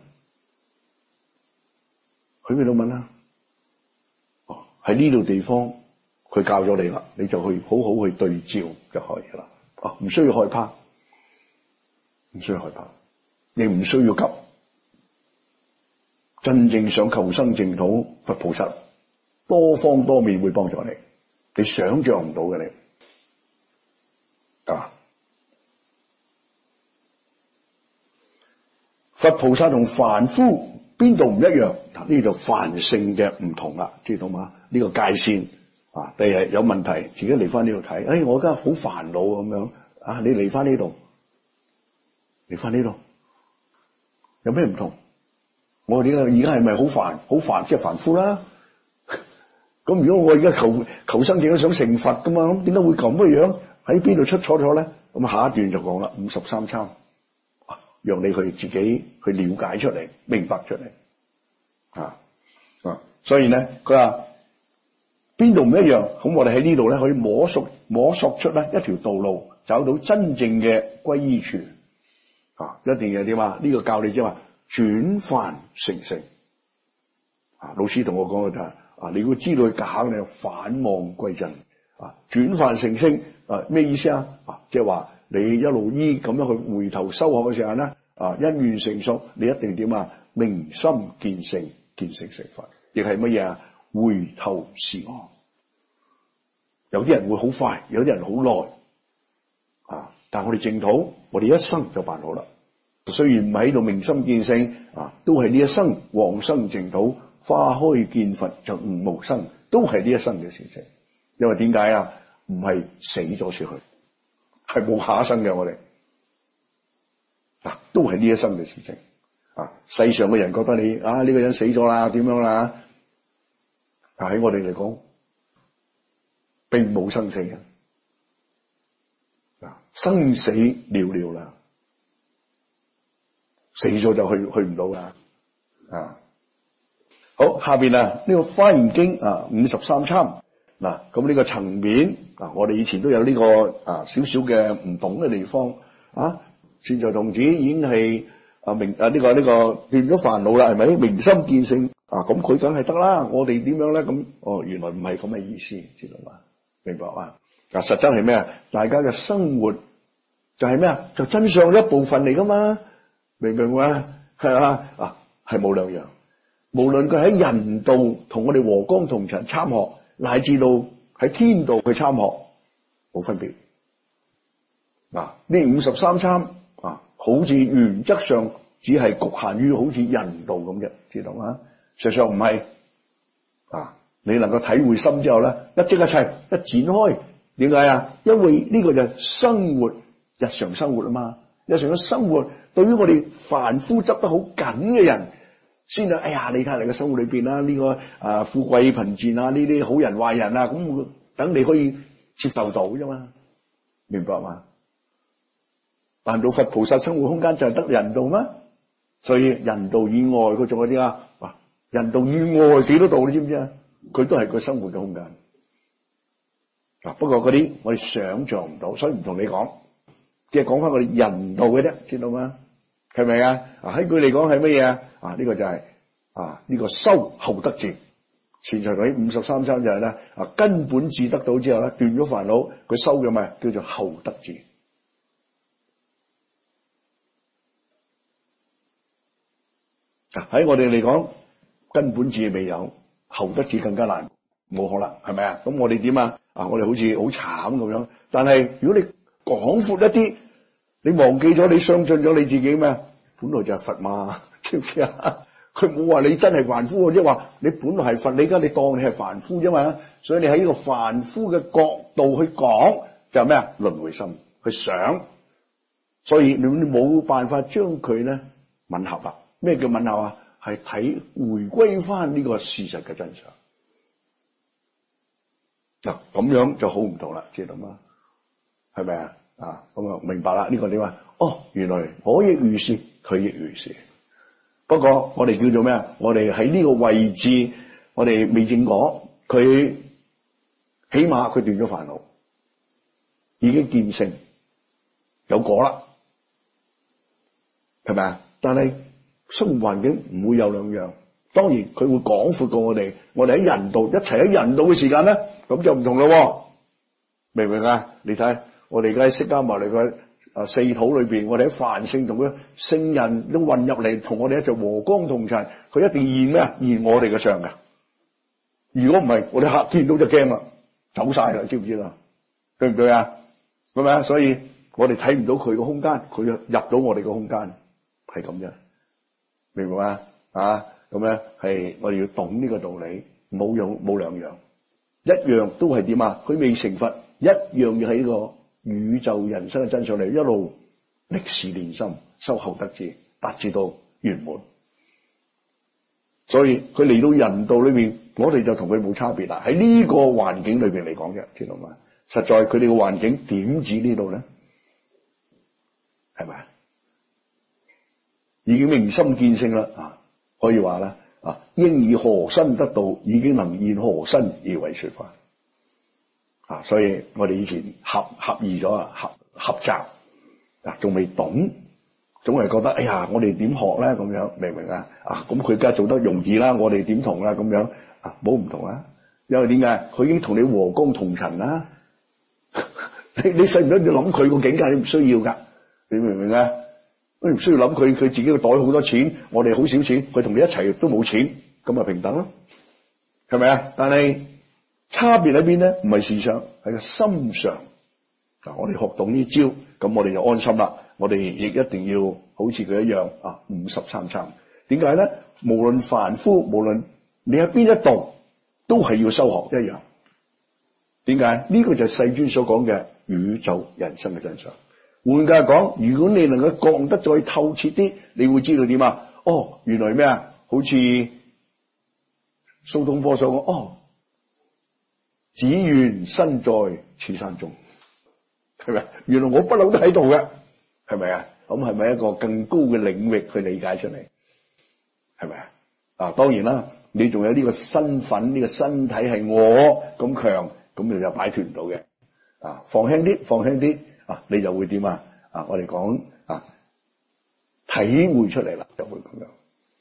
[SPEAKER 1] 去邊度問啦？喺呢度地方佢教咗你啦，你就去好好去對照就可以啦。唔需要害怕，唔需要害怕，你唔需要急。真正想求生淨土，佛菩薩多方多面會幫助你，你想象唔到嘅你。佛菩薩同凡夫邊度唔一樣？呢度凡聖嘅唔同啦，知道嗎？呢個界線第日有問題，自己嚟翻呢度睇。我而家好煩惱咁樣你嚟翻呢度，嚟翻呢度，有咩唔同？我哋而家係咪好煩？好煩即係凡夫啦。咁如果我而家求生淨土想成佛噶嘛，咁點解會咁嘅樣？喺邊度出錯咗咧？咁下一段就講啦，53參，讓你去自己去了解出嚟，明白出嚟。所以咧，佢話邊度唔一樣？咁我哋喺呢度咧可以摸索出咧一條道路，找到真正嘅歸依處。一定要點啊？呢個教你即係話轉凡成聖。老師同我講嘅就係你要知道佢假，你反望歸真。轉凡成聖咩意思啊？即係話你一路依咁樣去回頭修學嘅時候咧，因緣成熟，你一定點啊？明心見性，見性成佛，亦係乜嘢啊？回頭是岸。有啲人會好快，有啲人好耐。但係我哋淨土，我哋一生就辦好啦。雖然唔喺度明心見性，都係呢一生往生淨土，花開見佛就悟無生，都係呢一生嘅事情。因為點解啊？唔係死咗出去，係冇下一生嘅。我哋都係呢一生嘅事情。世上嘅人覺得你呢個人死咗啦，點樣啦？但喺我哋嚟講，並冇生死嘅。生死寥寥啦，死咗就去唔到啦。好，下邊呢個華嚴經53參咁呢個層面我哋以前都有呢個少少嘅唔懂嘅地方善財童子已經係明呢個斷咗煩惱啦，係咪明心見性咁佢梗係得啦。我哋點樣咧？咁原來唔係咁嘅意思，知道嘛？明白嘛？實質係咩啊？大家嘅生活就係咩啊？就真相一部分嚟噶嘛？明唔明啊？係係冇兩樣。無論佢喺人道同我哋和光同塵參學，乃至到喺天道去參學，冇分別。呢53參好似原則上只係局限於好似人道咁啫，知道嘛？實際上唔係你能夠體會深之後咧，一即一切一展開，點解啊？因為呢個就係生活，日常生活啊嘛。日常嘅生活對於我哋凡夫執得好緊嘅人，先至哎呀，你睇下你嘅生活裏邊啦，呢個富貴貧賤啊，呢啲好人壞人啊，咁等你可以接受到啫嘛，明白嘛？但到佛菩薩生活空間就係得人道咩？所以人道以外佢仲有啲啊，人道以外幾多道你知唔知啊？佢都係個生活嘅空間。不過嗰啲我哋想象唔到，所以唔同你講，即係講翻我哋人道嘅啫，知道嗎？係咪啊？喺佢嚟講係乜嘢啊？呢個就係呢個修後得智。前頭嗰啲53參就係咧根本智得到之後咧，斷咗煩惱，佢修嘅咪叫做後得智。喺我哋嚟講，根本智未有，後得智更加難，冇可能，係咪啊？咁我哋點啊？我哋好似好慘咁樣。但係如果你廣闊一啲，你忘記咗，你相信咗你自己咩？本來就係佛嘛，知唔知啊？佢冇話你真係凡夫，即係話你本來係佛，你而家你當你係凡夫啫嘛。所以你喺呢個凡夫嘅角度去講，就係咩啊？輪迴心去想，所以你冇辦法將佢咧吻合啦。咩叫吻合啊？係睇回歸翻呢個事實嘅真相。嗱，咁樣就好唔同啦，知道嗎？係咪啊？咁啊明白啦。呢個點啊？原來我亦如是，佢亦如是。不過我哋叫做咩啊？我哋喺呢個位置，我哋未證果，佢起碼佢斷咗煩惱，已經見性有果啦，係咪啊？但係生活環境唔會有兩樣，當然佢會廣闊過我哋。我哋喺人道一齊喺人道嘅時間咧，咁就唔同咯，明唔明啊？你睇我哋而家喺釋迦牟尼嘅四土裏邊，我哋喺凡聖同佢聖人都混入嚟，同我哋一齊和光同塵。佢一定現咩啊？現我哋嘅相嘅。如果唔係，我哋客見到就驚啦，走晒啦，知唔知啦？對唔對啊？係咪啊？所以我哋睇唔到佢個空間，佢入到我哋個空間，係咁啫。明白嗎？咁咧係我哋要懂呢個道理，冇兩樣，一樣都係點啊？佢未成佛，一樣要喺呢個宇宙人生嘅真相嚟，一路歷事練心，修後得智，達至到圓滿。所以佢嚟到人道裏面，我哋就同佢冇差別啦。喺呢個環境裏邊嚟講嘅，知道嗎？實在佢哋嘅環境點止呢度咧？係咪？已經明心見性啦，可以話啦，應以何身得道，已經能現何身而為說法。所以我哋以前合意咗合習，仲未懂，總係覺得哎呀，我哋點學咧咁樣，明唔明啊？咁佢梗係做得容易啦，我哋點同啦咁樣冇唔同啊？因為點解？佢已經同你和光同塵啦，你使唔使你諗佢個境界？你唔需要噶，你明唔明啊？你唔需要諗佢自己個袋好多錢，我哋好少錢，佢同你一齊都冇錢，咁咪平等咯，係咪啊？但係差別喺邊咧？唔係事上，係個心上。我哋學懂呢招，咁我哋就安心啦。我哋亦一定要好似佢一樣53參。點解咧？無論凡夫，無論你喺邊一度，都係要修學一樣。點解？呢個就係世尊所講嘅宇宙人生嘅真相。換句話講，如果你能夠覺得再透徹啲，你會知道點啊？原來咩啊？好似蘇東坡所講，只緣身在此山中，係咪？原來我不嬲都喺度嘅，係咪啊？咁係咪一個更高嘅領域去理解出嚟？係咪啊？當然啦，你仲有呢個身份，呢個身體係我咁強，咁你就擺脫唔到嘅。放輕啲。你就會點啊？我哋講體會出嚟啦，就會咁樣。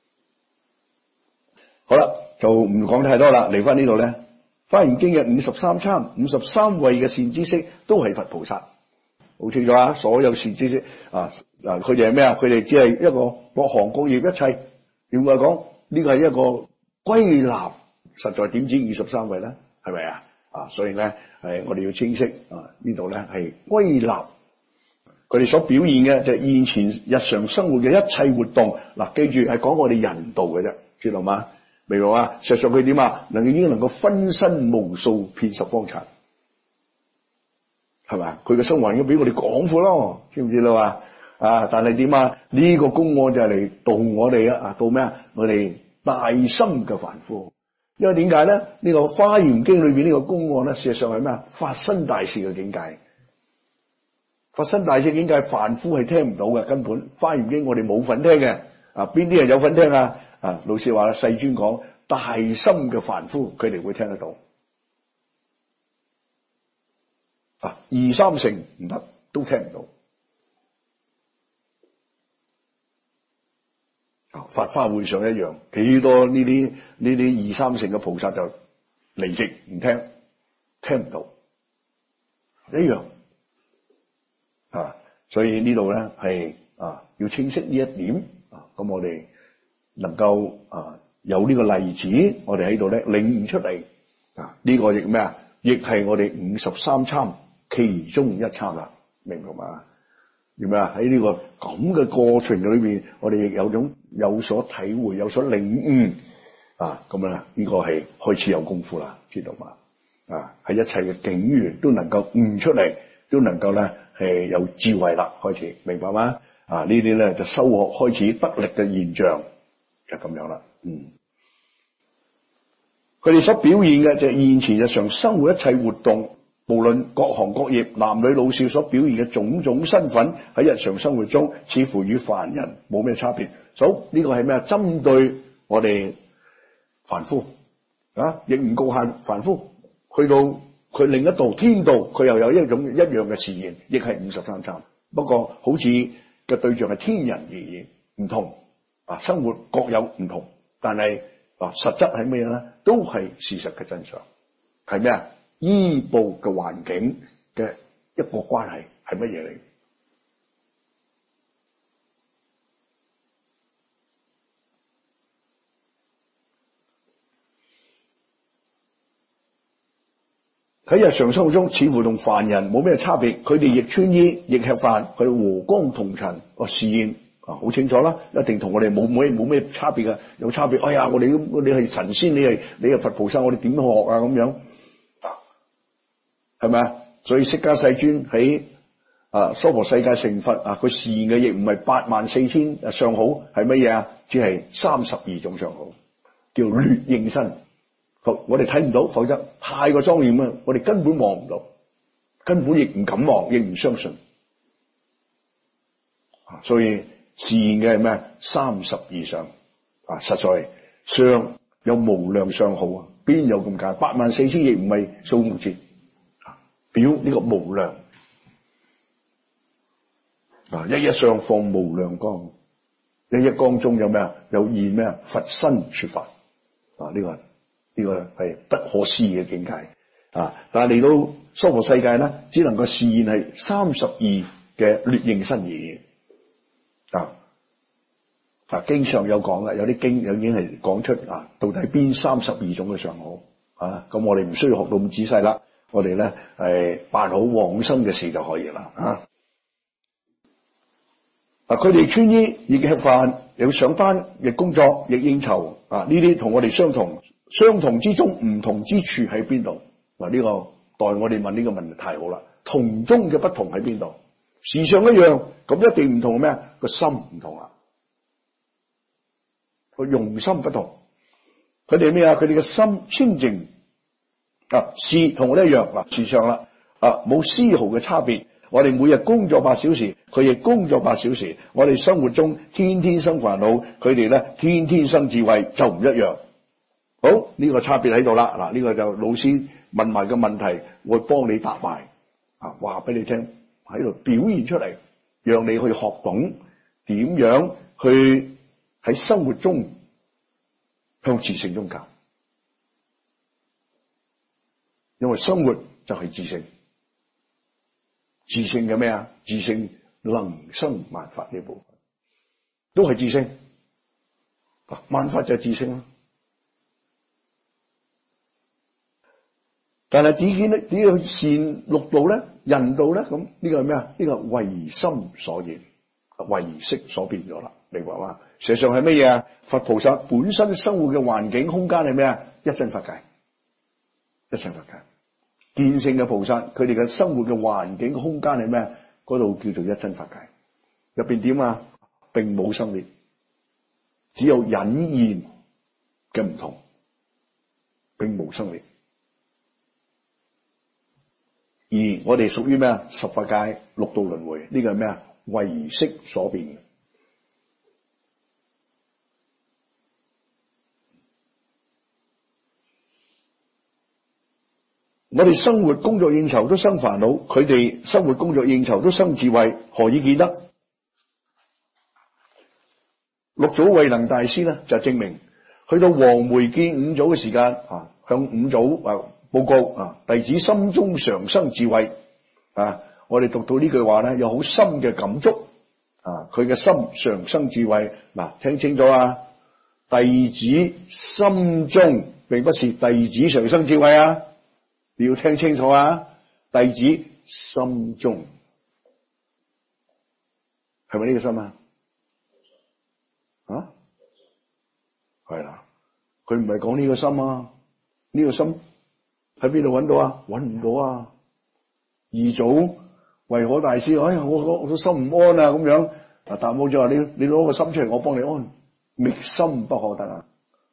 [SPEAKER 1] 好啦，就唔講太多啦。嚟翻呢度咧，華嚴經嘅53參53位嘅善知識都係佛菩薩，好清楚啊！所有善知識佢哋係咩啊？佢哋只係一個各行各業一切。點解講呢個係一個歸納？實在點止23位咧？係咪啊？所以咧我哋要清晰呢度咧係歸納佢哋所表現嘅就係現前日常生活嘅一切活動。記住係講我哋人道嘅啫，知道嗎？ 明白嘛？事實上佢點啊？已經能夠分身無數，遍十方塵，係咪？佢嘅生活已經比我哋廣闊咯，知唔知道啊？但係點啊？呢個公案就係嚟度我哋啊！到咩啊？我哋大心嘅凡夫。因為點解咧？呢個《華嚴經》裏邊呢個公案咧，事實上係咩啊？發生大事嘅境界。發生大事嘅境界，凡夫係聽唔到嘅，根本《華嚴經》我哋冇份聽嘅。邊啲人有份聽啊？老師話啦，世尊講大心嘅凡夫，佢哋會聽得到。二三成唔得，都聽唔到。法華會上一樣，幾多呢啲二三成嘅菩薩就離席唔聽，聽唔到，一樣。所以呢度咧係要清晰呢一點。咁我哋能夠有呢個例子，我哋喺度咧領悟出嚟。呢個亦咩啊？亦係我哋53參其中一參啦，明白嘛？點咩啊？喺呢個咁嘅過程裏邊，我哋亦有所體會，有所領悟。咁啊，呢個係開始有功夫啦，知道嘛？喺一切嘅境緣都能夠悟出嚟，都能夠咧係有智慧啦，開始明白嗎？呢啲咧就修學開始得力嘅現象，就咁樣啦。佢哋所表現嘅就係現前日常生活一切活動，無論各行各業、男女老少所表現嘅種種身份，喺日常生活中，似乎與凡人冇咩差別。所以呢個係咩啊？針對我哋凡夫亦唔局限凡夫，去到佢另一度天道，佢又有一樣嘅示現，亦係53參。不過好似嘅對象係天人而言，唔同生活各有唔同，但係實質係咩咧？都係事實嘅真相，係咩啊？依報嘅環境嘅一個關係係乜嘢嚟？喺日常生活中，似乎同凡人冇咩差別。佢哋亦穿衣，亦吃飯，佢哋和光同塵。示現好清楚啦，一定同我哋冇咩差別嘅。有差別，哎呀，你係神仙，你係佛菩薩，我哋點學啊？咁樣係咪啊？所以釋迦世尊喺娑婆世界成佛佢示現嘅亦唔係84000相好，係乜嘢啊？只係32種相好，叫劣應身。我哋睇唔到，否則太過莊嚴啊！我哋根本望唔到，根本亦唔敢望，亦唔相信。所以示現嘅係咩？32相實在相有無量相好啊！邊有咁簡單？84000亦唔係數目字，表呢個無量一一相放無量光，一一光中有咩啊？有現咩啊？佛身說法呢個係不可思議嘅境界但係嚟到娑婆世界咧，只能夠示現係32嘅劣應身而已。經上有講嘅，有啲經已經係講出到底邊32種嘅相好咁我哋唔需要學到咁仔細啦，我哋咧係辦好往生嘅事就可以啦佢哋穿衣，亦吃飯，亦上班，亦工作，亦應酬呢啲同我哋相同。相同之中唔同之處喺邊度？呢個代我哋問呢個問題太好啦。同中嘅不同喺邊度？時相一樣，咁一定唔同咩啊？個心唔同啦，個用心不同。佢哋咩啊？佢哋嘅心清淨事同我哋一樣時相啦冇絲毫嘅差別。我哋每日工作8小時，佢亦工作8小時。我哋生活中天天生煩惱，佢哋咧天天生智慧，就唔一樣。好，呢個差別喺度啦。呢個就老師問埋個問題，會幫你答埋話俾你聽，喺度表現出嚟，讓你去學懂點樣去喺生活中向自性中教。因為生活就係自性，自性嘅咩啊？自性能生萬法呢部分都係自性，萬法就係自性啦。但係點樣去善六道咧？人道咧？咁呢個係咩啊？呢個唯心所現，唯識所變咗啦。 明白嘛？事實上係乜嘢啊？佛菩薩本身生活嘅環境空間係咩啊？一真法界，一真法界。見性嘅菩薩，佢哋嘅生活嘅環境空間係咩？嗰度叫做一真法界。入邊點啊？並冇生滅，只有隱現嘅唔同，並冇生滅。而我哋屬於咩啊？十法界六道輪迴，呢個係咩啊？唯識所變嘅。我哋生活工作應酬都生煩惱，佢哋生活工作應酬都生智慧，何以見得？六祖慧能大師咧就證明，去到黃梅見五祖嘅時間啊，向五祖報告啊，弟子心中常生智慧啊！我哋讀到呢句話咧，有好深嘅感觸啊！佢嘅心常生智慧，嗱，聽清楚啊！弟子心中並不是弟子常生智慧啊！你要聽清楚啊！弟子心中係咪呢個心啊？啊，係啦，佢唔係講呢個心啊，呢個心喺邊度揾到啊？揾唔到啊！二祖慧可大師，哎呀，我個心唔安啊，咁樣啊，達摩就話你攞個心出嚟，我幫你安，覓心不可得啊！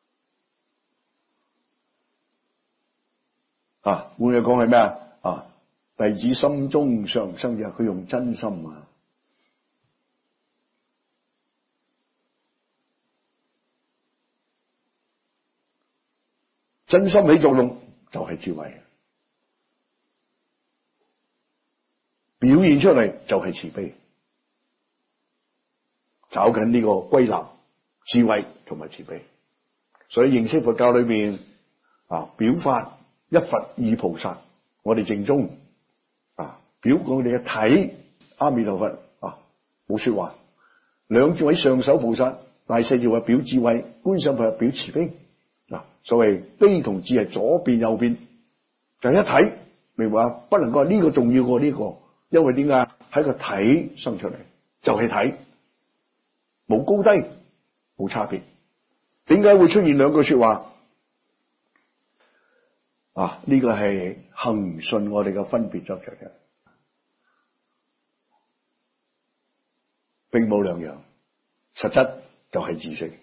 [SPEAKER 1] 啊，換句講係咩啊？啊，弟子心中常生嘅，佢用真心啊！真心起作用就係智慧，表現出嚟就係慈悲，找緊呢個歸納智慧同埋慈悲。所以認識佛教裏面啊，表法一佛二菩薩，我哋正宗啊，表我哋嘅體阿彌陀佛啊，冇說話。兩位上首菩薩大勢就話表智慧，觀世音菩薩表慈悲。嗱，所謂悲同智係左邊右邊，就一體，明白？不能夠話呢個重要過呢個，因為點解？喺個體生出嚟就係體，冇高低，冇差別。點解會出現兩句說話？啊，呢個係恆順我哋嘅分別執着嘅，並冇兩樣，實質就係知識。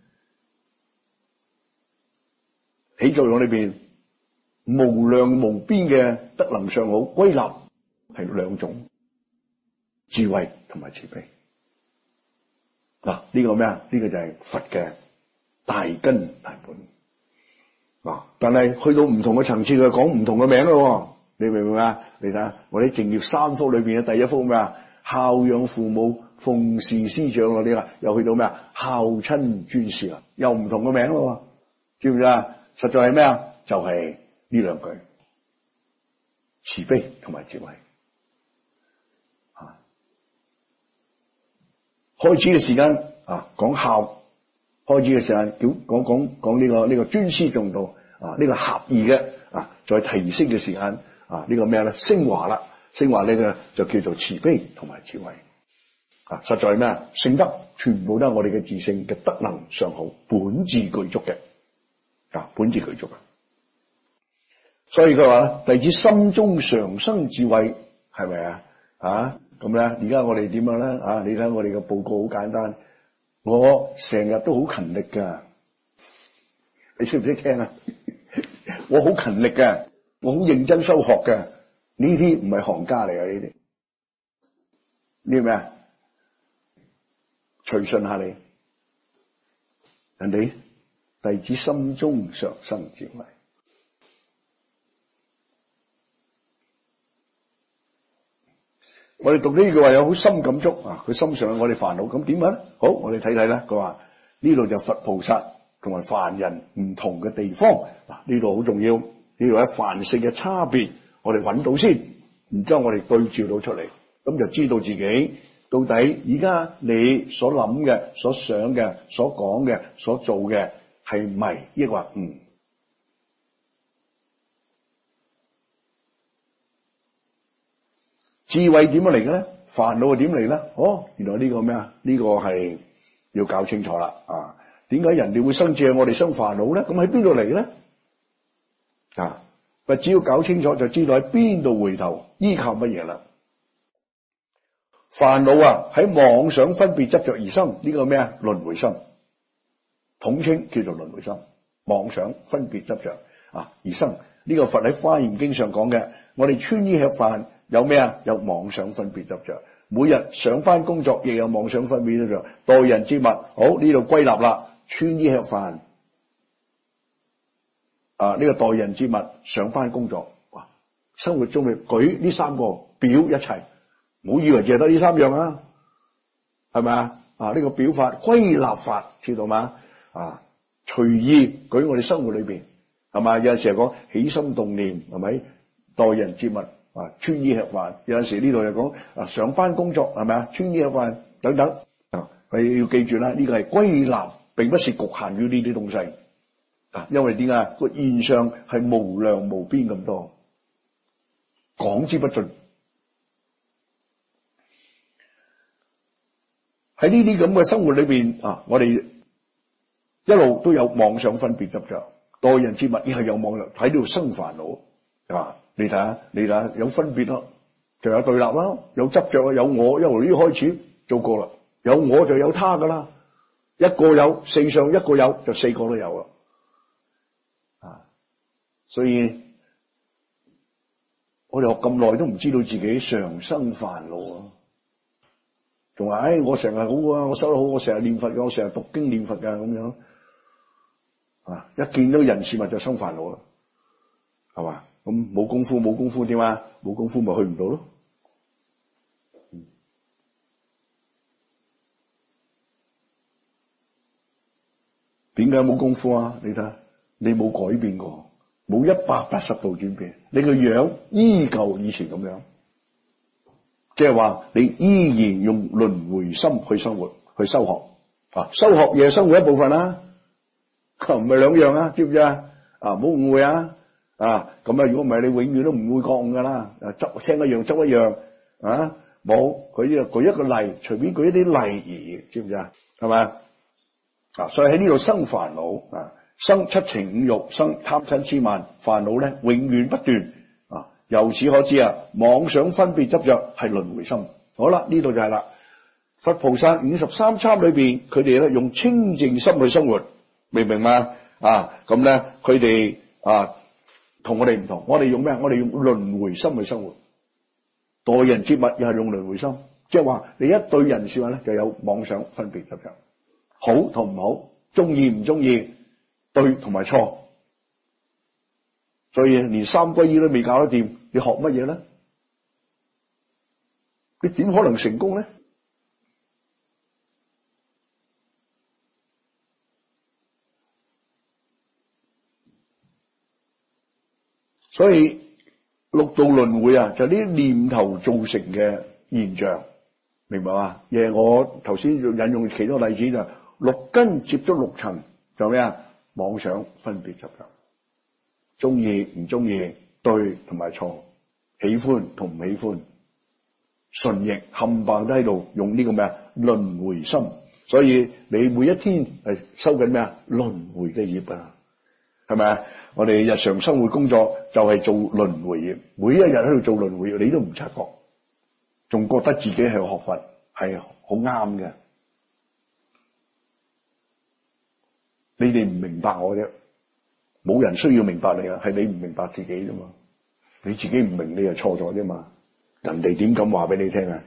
[SPEAKER 1] 起作用裏邊無量無邊嘅德能上好，歸納係兩種，智慧同埋慈悲。嗱，呢個咩啊？呢個就係佛嘅大根大本。嗱，但係去到唔同嘅層次，佢講唔同嘅名咯。你明唔明啊？你睇下我哋淨業三福裏邊嘅第一福咩啊？孝養父母，奉事師長嗰啲啦，又去到咩啊？孝親尊師啦，又唔同嘅名咯，知唔知啊？實在係咩啊？就係呢兩句，慈悲同埋智慧。啊，開始嘅時間啊，講孝；開始嘅時間講呢個尊師重道啊，呢個合意嘅啊，再提升嘅時間啊，呢個咩咧？升華啦，升華呢個就叫做慈悲同埋智慧。啊，實在係咩啊？聖德全部都係我哋嘅自性嘅德能上好，本自具足嘅。本自具足啊！所以佢話弟子心中常生智慧，係咪啊？啊，咁咧，而家我哋點樣咧？啊，你睇我哋嘅報告好簡單，我成日都好勤力噶，你識唔識聽啊？我好勤力嘅，我好認真修學嘅，呢啲唔係行家嚟嘅，呢啲呢咩啊？隨順下你，人哋。弟子心中常生智慧，我哋讀呢句話有好深感觸啊！佢心上我哋煩惱，咁點樣咧？好，我哋睇睇啦。佢話呢度就佛菩薩同埋凡人唔同嘅地方，嗱，呢度好重要，呢度喺凡聖嘅差別，我哋揾到先，然之後我哋對照到出嚟，咁就知道自己到底而家你所諗嘅、所想嘅、所講嘅、所做嘅。係咪抑或智慧點樣嚟嘅咧？煩惱係點嚟咧？哦，原來呢個咩啊？呢個係一要搞清楚啦啊！點解人哋會生智慧，我哋生煩惱咧？咁喺邊度嚟咧？啊！只要搞清楚，就知道喺邊度回頭，依靠乜嘢啦？煩惱啊，喺妄想分別執着而生，呢個咩啊？輪迴心，統稱叫做輪迴心。妄想分別執着啊而生，呢個佛喺《華嚴經》上講嘅。我哋穿衣吃飯有咩啊？有妄想分別執着。每日上班工作亦有妄想分別執着。待人接物，好，呢度歸納啦。穿衣吃飯啊，呢個待人接物、上班工作，哇！生活中嘅舉呢三個表一齊，唔好以為淨係得呢三樣啊，係咪啊？啊，呢個表法歸納法，知道嗎？啊，隨意舉我哋生活裏邊，係咪？有陣時講起心動念，係咪？待人接物啊，穿衣吃飯。有陣時呢度又講啊，上班工作，係咪啊？穿衣吃飯等等啊，你要記住啦，呢個係歸納，並不是局限於呢啲東西。因為點解個現象係無量無邊咁多，講之不盡。喺呢啲咁嘅生活裏邊啊，我哋一路都有妄想分別執着，待人接物亦係有妄想，喺呢度生煩惱，係嘛？你睇下，有分別咯，就有對立啦，有執着啊，有我，一路呢開始做過啦，有我就有他噶啦，一個有四相，一個有就四個都有啦。所以我哋學咁耐都唔知道自己常生煩惱啊！仲話我成日好啊，我修得好，我成日念佛嘅，我成日讀經念佛嘅咁樣啊！一見到人事物就生煩惱啦，係嘛？咁冇功夫點啊？冇功夫咪去唔到咯。點解冇功夫啊？你睇，你冇改變過。冇180度轉變，你個樣依舊以前咁樣，即係話你依然用輪迴心去生活，去修學啊！修學亦係生活一部分啦，唔係兩樣啊，知唔知啊？啊，唔好誤會啊！啊，咁啊，如果唔係，你永遠都唔會覺悟噶啦。聽一樣執一樣啊，冇佢呢度舉一個例，隨便舉一啲例而已，知唔知啊？係咪啊？所以喺呢度生煩惱啊！生七情五欲，生貪嗔癡慢，煩惱咧永遠不斷啊！由此可知啊，妄想分別執着係輪迴心。好啦，呢度就係啦。佛菩薩53參裏邊，佢哋咧用清淨心去生活，明唔明嘛？啊，咁咧佢哋啊同我哋唔同，我哋用咩？我哋用輪迴心去生活。待人接物又係用輪迴心，即係話你一對人事物咧就有妄想分別執着，好同唔好，中意唔中意。對同埋錯，所以連三歸依都未搞得掂，你學乜嘢咧？你點可能成功咧？所以六道輪迴啊，就呢啲念頭造成嘅現象，明白嘛？我頭先引用其他例子就六根接觸六塵，就咩啊？妄想分別執着，中意唔中意，對同埋錯，喜歡同唔喜歡，順逆冚唪唥都喺度用呢個咩啊？輪迴心。所以你每一天係收緊咩啊？輪迴嘅業啊，係咪啊？我哋日常生活工作就係做輪迴業，每一日喺度做輪迴業，你都唔察覺，仲覺得自己係學佛係好啱嘅。你哋唔明白我啫，冇人需要明白你啊，係你唔明白自己啫嘛。你自己唔明，你就錯咗啫嘛。人哋點敢話俾你聽啊？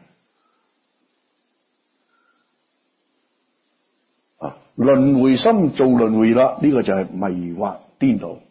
[SPEAKER 1] 啊，輪迴心做輪迴啦，呢個就係迷惑顛倒。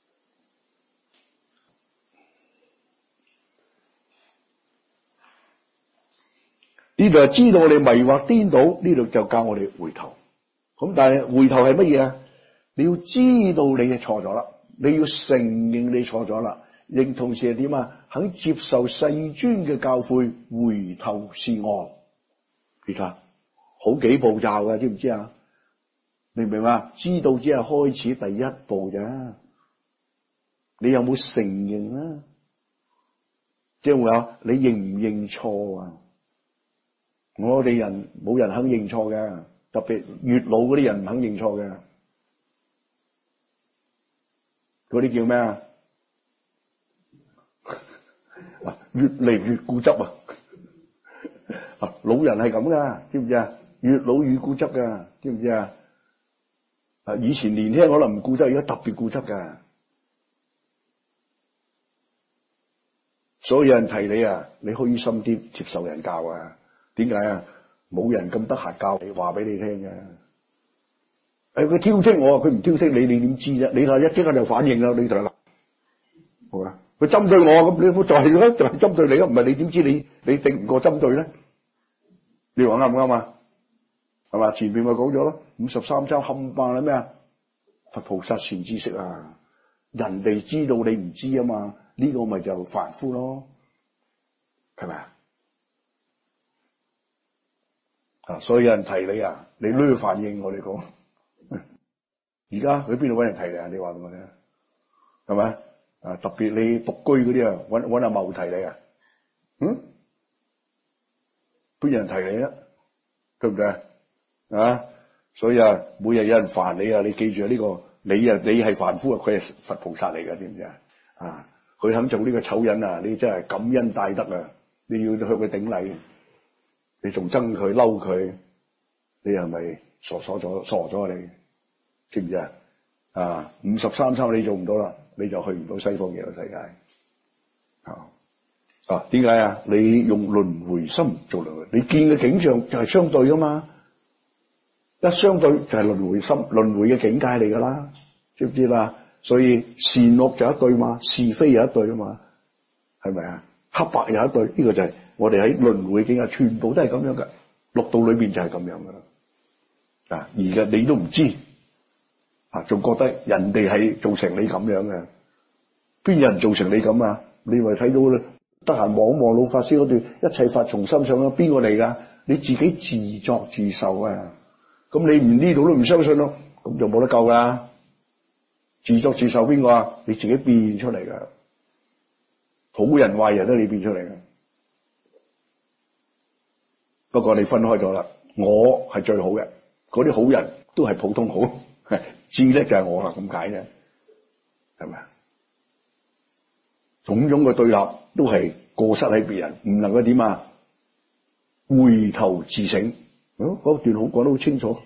[SPEAKER 1] 呢度係知道我哋迷惑顛倒，呢度就教我哋回頭。咁但係回頭係乜嘢啊？你要知道你係錯咗啦，你要承認你錯咗啦，亦同時係點啊？肯接受世尊嘅教誨，回頭是岸。你睇好幾步驟嘅，知唔知啊？明唔明啊？知道只係開始第一步啫。你有冇承認啊？即係話你認唔認錯啊？我哋人冇人肯認錯嘅。 特別越老嗰啲人唔肯認錯嘅，嗰啲叫咩啊？越嚟越固執啊！老人係咁噶，知唔知啊？越老越固執噶，知唔知啊？以前年輕可能唔固執，而家特別固執噶。所以有人提你啊，你虛心啲接受人教啊。點解啊？冇人咁得閒教你，話俾你聽嘅。佢挑剔我，佢唔挑剔你，你點知啫？你話一即刻就反應啦，你就啦，好嘛？佢針對我咁，你就係咯，就係針對你咯，唔係你點知你敵唔過針對咧？你話啱唔啱啊？係嘛？前面咪講咗咯，53章冚唪唥啦咩啊？佛菩薩善知識啊，人哋知道你唔知啊嘛，呢個咪就凡夫咯，係咪啊？所以有人提你啊，你都要反應我哋講。而家去邊度揾人提你啊？你話俾我聽，係咪啊？特別你獨居嗰啲啊，揾阿茂提你啊，邊有人提你啊？對唔對啊？所以啊，每日有人煩你啊，你記住呢個，你係凡夫啊，佢係佛菩薩嚟噶，知唔知啊？佢肯做呢個醜人啊，你真係感恩戴德啊！你要向佢頂禮，你仲憎佢嬲佢，你係咪傻咗你？知唔知啊？53章你做唔到啦，你就去唔到西方極樂世界。點解啊？你用輪迴心做輪迴，你見嘅景象就係相對噶嘛，一相對就係輪迴心，輪迴嘅境界嚟噶啦，知唔知啦？所以善惡就一對嘛，是非有一對啊嘛，係咪啊？黑白有一對，呢個就係我哋喺輪迴境界全部都係咁樣嘅，六道裏邊就係咁樣噶啦。而家你都唔知，仲覺得人哋係造成你咁樣嘅，邊有人造成你咁啊？你咪睇到咧，得閒望一望老法師嗰段一切法從心想啦，邊個嚟噶？你自己自作自受啊！咁你唔呢度都唔相信咯，咁就冇得救啦。自作自受邊個啊？你自己變出嚟噶，好人壞人都你變出嚟嘅。不過你分開咗啦，我係最好嘅，嗰啲好人都係普通好，至叻就係我啦，咁解啫，係咪啊？種種嘅對立都係過失喺別人，唔能夠點啊？回頭自省，嗰段好講得好清楚。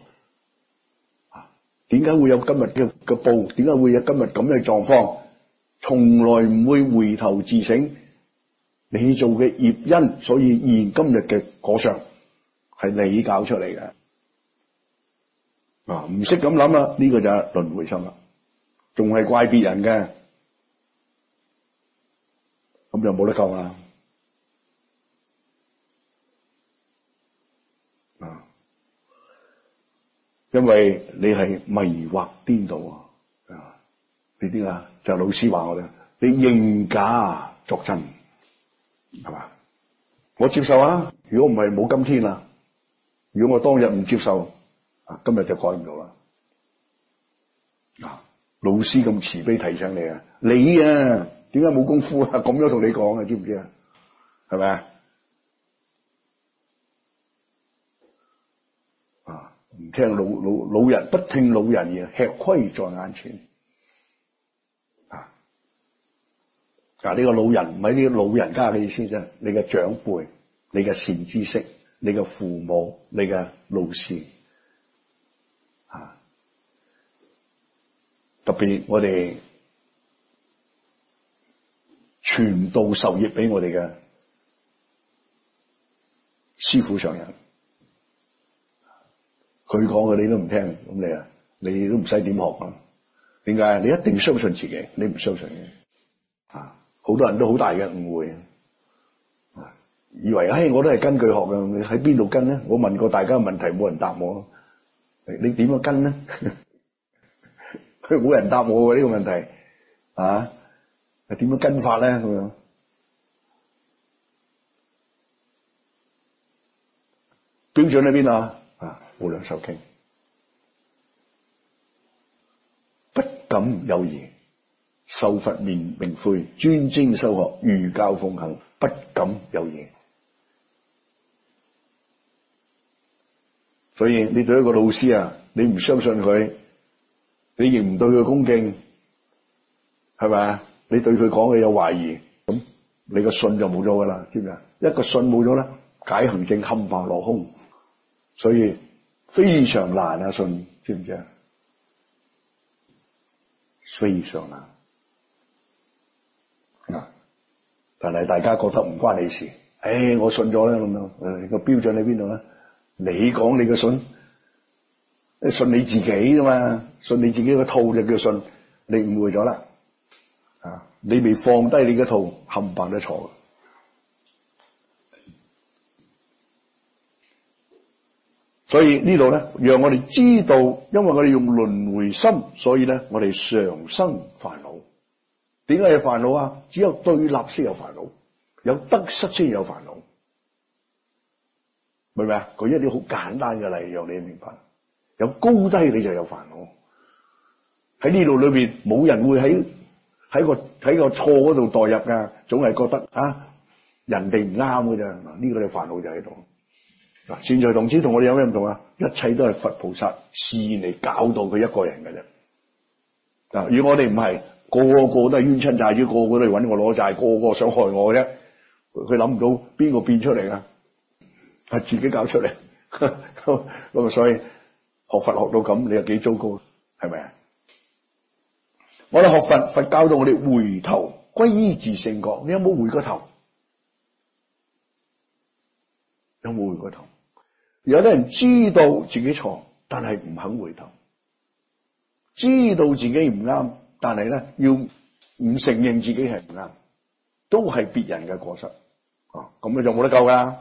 [SPEAKER 1] 點解會有今日嘅報？點解會有今日咁嘅狀況？從來唔會回頭自省，你做嘅業因，所以現今日嘅果相係你搞出嚟嘅。唔識咁諗啦，呢個就係輪迴心啦，仲係怪別人嘅，咁就冇得救啦。因為你係迷惑顛倒啊！呢啲啊，就老師話我哋，你認假作真，係嘛？我接受啊！如果唔係冇今天啦，如果我當日唔接受，今日就改唔到啦。老師咁慈悲提醒你啊，你啊，點解冇功夫啊？咁樣同你講啊，知唔知啊？係咪啊？唔聽老人，不聽老人言，吃虧在眼前。呢個老人唔係呢個老人家嘅意思啫，你嘅長輩、你嘅善知識、你嘅父母、你嘅老師。特別我哋傳道授業俾我哋嘅師父上人。佢講嘅你都唔聽，咁你都唔使點學啊？點解？你一定相信自己，你唔相信嘅，好多人都好大嘅誤會，以為我都係跟佢學嘅，你喺邊度跟咧？我問過大家嘅問題，冇人答我，你點樣跟咧？佢冇人答我呢個問題，係點樣跟法咧？咁樣標準喺邊啊？無量壽經，不敢有疑，受佛名誨，專精修學，如教奉行，不敢有疑。 所以你對一個老師啊，你唔相信佢，你亦唔對佢恭敬，係咪啊？你對佢講嘅有懷疑，咁你個信就冇咗噶啦，知唔知啊？一個信冇咗啦，解行證冚唪唥落空，所以非常難啊！信知唔知啊？非常難啊！但係大家覺得唔關你事，我信咗啦咁樣，個標準喺邊度咧？你講你嘅信，信你自己噶嘛？信你自己個套就叫信，你誤會咗啦啊！你未放低你嘅套，冚唪唥都錯。所以呢度咧，讓我哋知道，因為我哋用輪迴心，所以咧我哋常生煩惱。點解有煩惱啊？只有對立先有煩惱，有得失先有煩惱。明唔明啊？舉一啲好簡單嘅例，讓你明白。有高低你就有煩惱。喺呢度裏邊，冇人會喺個錯嗰度代入噶，總係覺得啊人哋唔啱嘅啫。呢個你煩惱就喺度。嗱，善財童子同我哋有咩唔同啊？一切都係佛菩薩示現嚟教導佢一個人嘅啫。嗱，如果我哋唔係，個個都係冤親債主，個個都係揾我攞債，個個想害我嘅啫。佢諗唔到邊個變出嚟啊？係自己搞出嚟。咁啊，所以學佛學到咁，你又幾糟糕，係咪啊？我哋學佛，佛教到我哋回頭歸依自性覺。你有冇回過頭？有冇回過頭？有啲人知道自己錯，但係唔肯回頭；知道自己唔啱，但係咧要唔承認自己係唔啱，都係別人嘅過失啊！咁你就冇得救噶。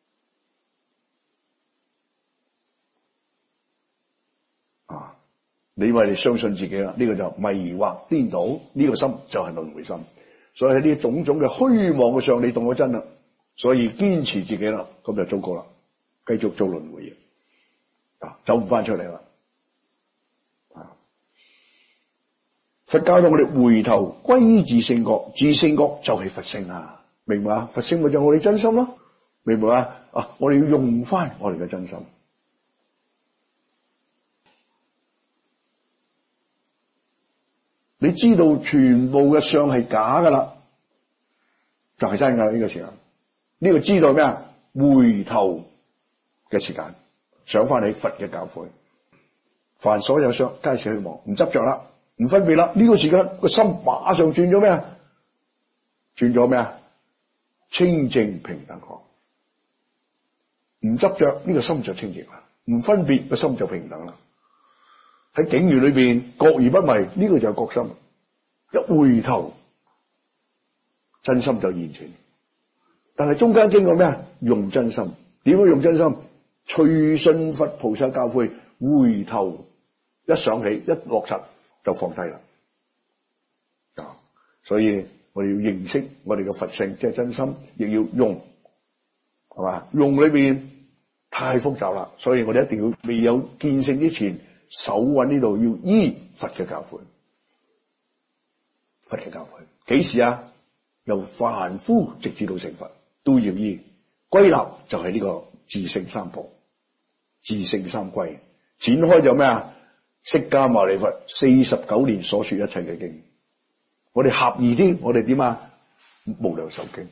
[SPEAKER 1] 啊！你以為你相信自己啦，呢個就迷惑顛倒，呢個心就係輪迴心。所以喺呢種種嘅虛妄嘅上，你當我真啦，所以堅持自己啦，咁就糟糕啦，繼續做輪迴啊，走唔翻出嚟啦。啊！佛教到我哋回頭歸依自性覺，自性覺就係佛性啊，明白啊？佛性咪就係我哋真心咯，明白啊？啊！我哋要用翻我哋嘅真心。你知道全部嘅相係假噶啦，就係真噶呢個時候。呢個知道咩啊？回頭嘅時間，想翻起佛嘅教誨，凡所有相，皆是虛妄，唔執着啦，唔分別啦。呢個時間個心馬上轉咗咩啊？轉咗咩啊？清淨平等覺，唔執着呢個心就清淨啦，唔分別個心就平等啦。喺境緣裏邊覺而不迷，呢個就係覺心。一回頭，真心就現前。但係中間經過咩啊？用真心。點樣用真心？隨順佛菩薩教誨，回頭一想起，一落實就放低啦。啊！所以我哋要認識我哋嘅佛性，即係真心，亦要用，係嘛？用裏邊太複雜啦，所以我哋一定要未有見性之前，手穩呢度要依佛嘅教誨。佛嘅教誨幾時啊？由凡夫直至到成佛都要依。歸納就係呢個自性三寶、自性三歸。展開就咩啊？釋迦牟尼佛49年所說一切嘅經。我哋狹義啲，我哋點啊？無量壽經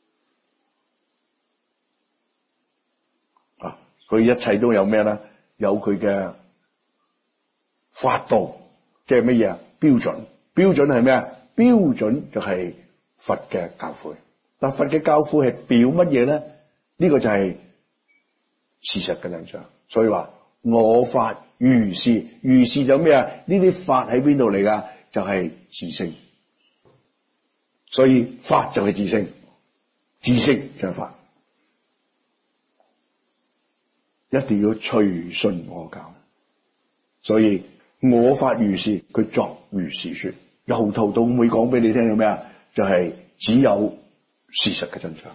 [SPEAKER 1] 啊！佢一切都有咩咧？有佢嘅法度，即係乜嘢啊？標準。標準係咩啊？標準就係佛嘅教誨。但佛嘅教誨係表乜嘢咧？呢個就係事實嘅真相。所以話我法如是，如是就咩啊？呢啲法喺邊度嚟噶？就係自性。所以法就係自性，自性就係法。一定要隨順我教。所以我法如是，佢作如是說。由頭到尾講俾你聽，有咩啊？就係只有事實嘅真相。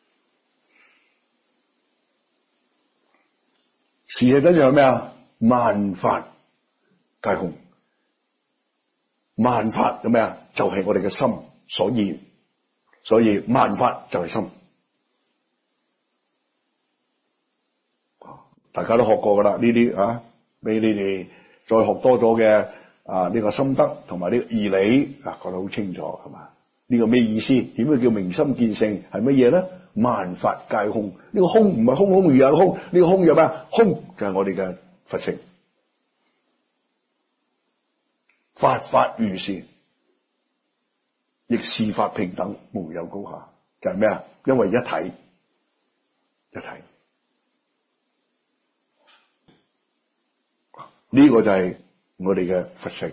[SPEAKER 1] 事實真相係咩啊？萬法皆空。萬法有咩啊？就係我哋嘅心所現。所以萬法就係心。 大家都學過噶啦，呢啲俾你哋再學多咗嘅呢個心得同埋呢個義理講得好清楚係嘛？呢個咩意思？點解叫明心見性？係乜嘢咧？萬法皆空。呢個空唔係空空如也空，呢個空有咩？空就係我哋嘅佛性。法法如是，亦是法平等，無有高下。就係咩啊？因為一體，一體。呢個就係我哋嘅佛性。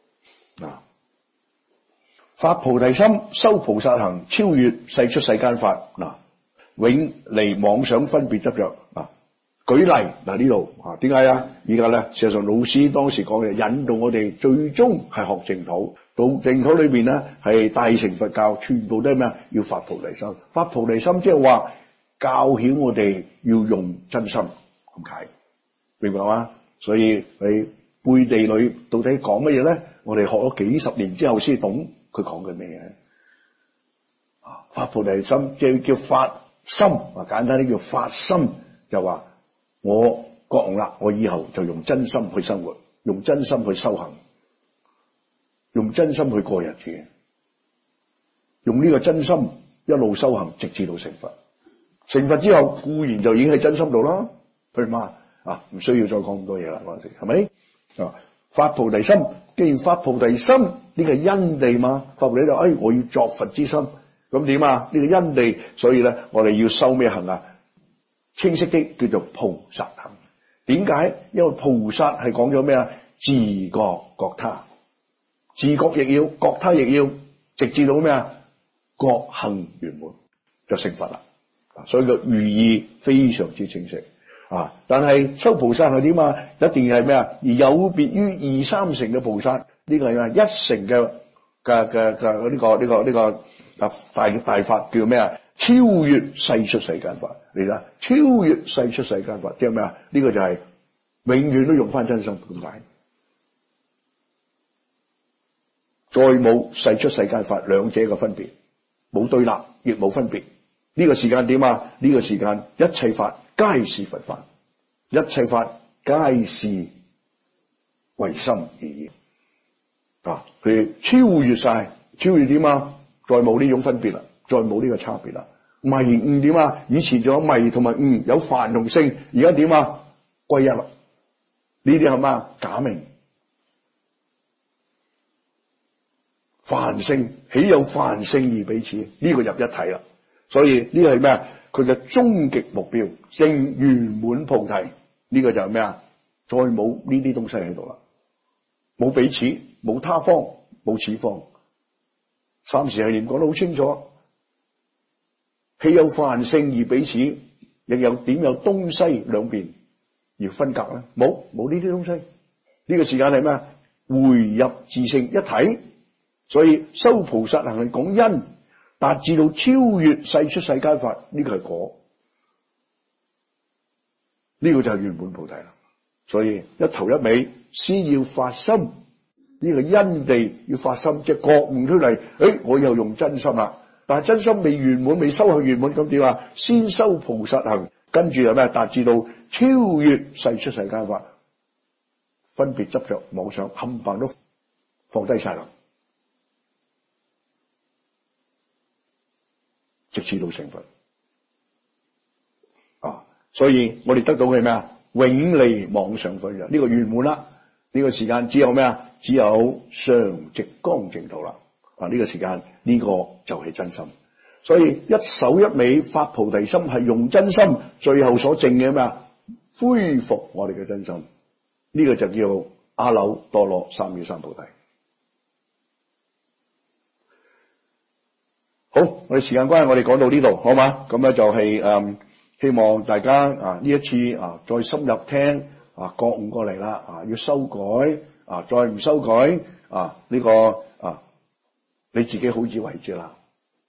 [SPEAKER 1] 發菩提心，修菩薩行，超越世出世間法。永離妄想分別執着。舉例呢度點解啊？而家咧，事實上老師當時講嘅引導我哋最終係學淨土，到淨土裏邊咧係大乘佛教，全部都係咩？要發菩提心。發菩提心即係話教曉我哋要用真心咁解，明白嗎？所以你背地裏到底講乜嘢咧？我哋學咗幾十年之後先懂佢講嘅咩嘢。發菩提心即係叫發心，簡單啲叫發心，就話我覺悟啦，我以後就用真心去生活，用真心去修行，用真心去過日子，用呢個真心一路修行，直至到成佛。成佛之後固然就已經喺真心度啦，對嘛？唔需要再講咁多嘢啦，嗰陣時係咪？發菩提心，既然發菩提心，呢個因地嘛，發菩提就我要作佛之心，咁點啊？呢個因地，所以咧，我哋要修咩行啊？清晰啲叫做菩薩行。點解？因為菩薩係講咗咩啊？自覺覺他，自覺亦要，覺他亦要，直至到咩啊？覺行圓滿就成佛啦。所以個寓意非常之清晰。但係修菩薩係點啊？一定係咩啊？而有別於二三乘嘅菩薩，呢個係咩？一乘嘅呢個大法叫咩啊？超越世出世間法，你睇，超越世出世間法，即係咩啊？呢個就係永遠都用翻真心咁解，再冇世出世間法兩者嘅分別，冇對立，亦冇分別。呢個時間點啊？呢個時間一切法皆是佛法，一切法皆是唯心而已。佢超越晒，超越點啊？再冇呢種分別啦，再冇呢個差別啦。迷悟點啊？以前仲有迷同埋悟，有凡同聖，而家點啊？歸一啦。呢啲係嘛？假名。凡聖豈有凡聖而彼此？呢個入一體啦。所以呢個係咩啊？佢嘅終極目標，正圓滿菩提。呢個就係咩啊？再冇呢啲東西喺度啦，冇彼此，冇他方，冇此方。三時係念講得好清楚，豈有凡聖而彼此？亦有點有東西兩邊而分隔咧？冇呢啲東西。呢個時間係咩啊？回入自性一體。所以修菩薩行係講因，達至到超越世出世間法，呢個係果，呢個就係圓滿菩提啦。所以一頭一尾先要發心，呢個因地要發心，即係覺悟出嚟。我又用真心啦，但係真心未圓滿，未修行圓滿，咁點啊？先修菩薩行，跟住係咩？達至到超越世出世間法，分別執着妄想冚唪唥都放低晒啦。直至到成佛所以我哋得到嘅係咩啊？永離妄想分別，呢個圓滿啦。呢個時間只有咩啊？只有常寂光淨土啦。呢個時間呢個就係真心。所以一首一尾發菩提心係用真心，最後所證嘅咩啊？恢復我哋嘅真心。呢個就叫阿耨多羅三藐三菩提。好，我哋時間關係，我哋講到呢度，好嘛？咁咧就係希望大家呢一次再深入聽覺悟過嚟啦，要修改再唔修改呢個你自己好自為之啦，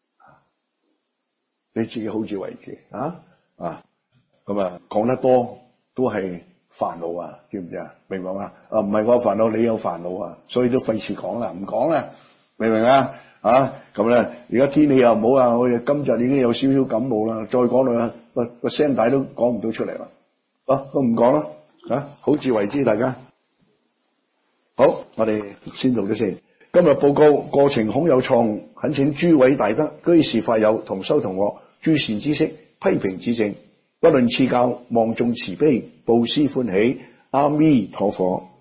[SPEAKER 1] 你自己好自為之咁講得多都係煩惱啊，知唔知啊？明白嘛？唔係我煩惱，你有煩惱啊，所以都費事講啦，唔講啦，明唔明啊？咁咧，而家天氣又唔好我哋今日已經有少少感冒啦，再講落個聲帶都講唔到出嚟啦， 都唔講啦，好自為之，大家。好，我哋先做咗先。今日報告過程恐有錯誤，懇請諸位大德居士法友同修同學諸善知識批評指正，不論賜教，望眾慈悲，布施歡喜，阿彌陀佛。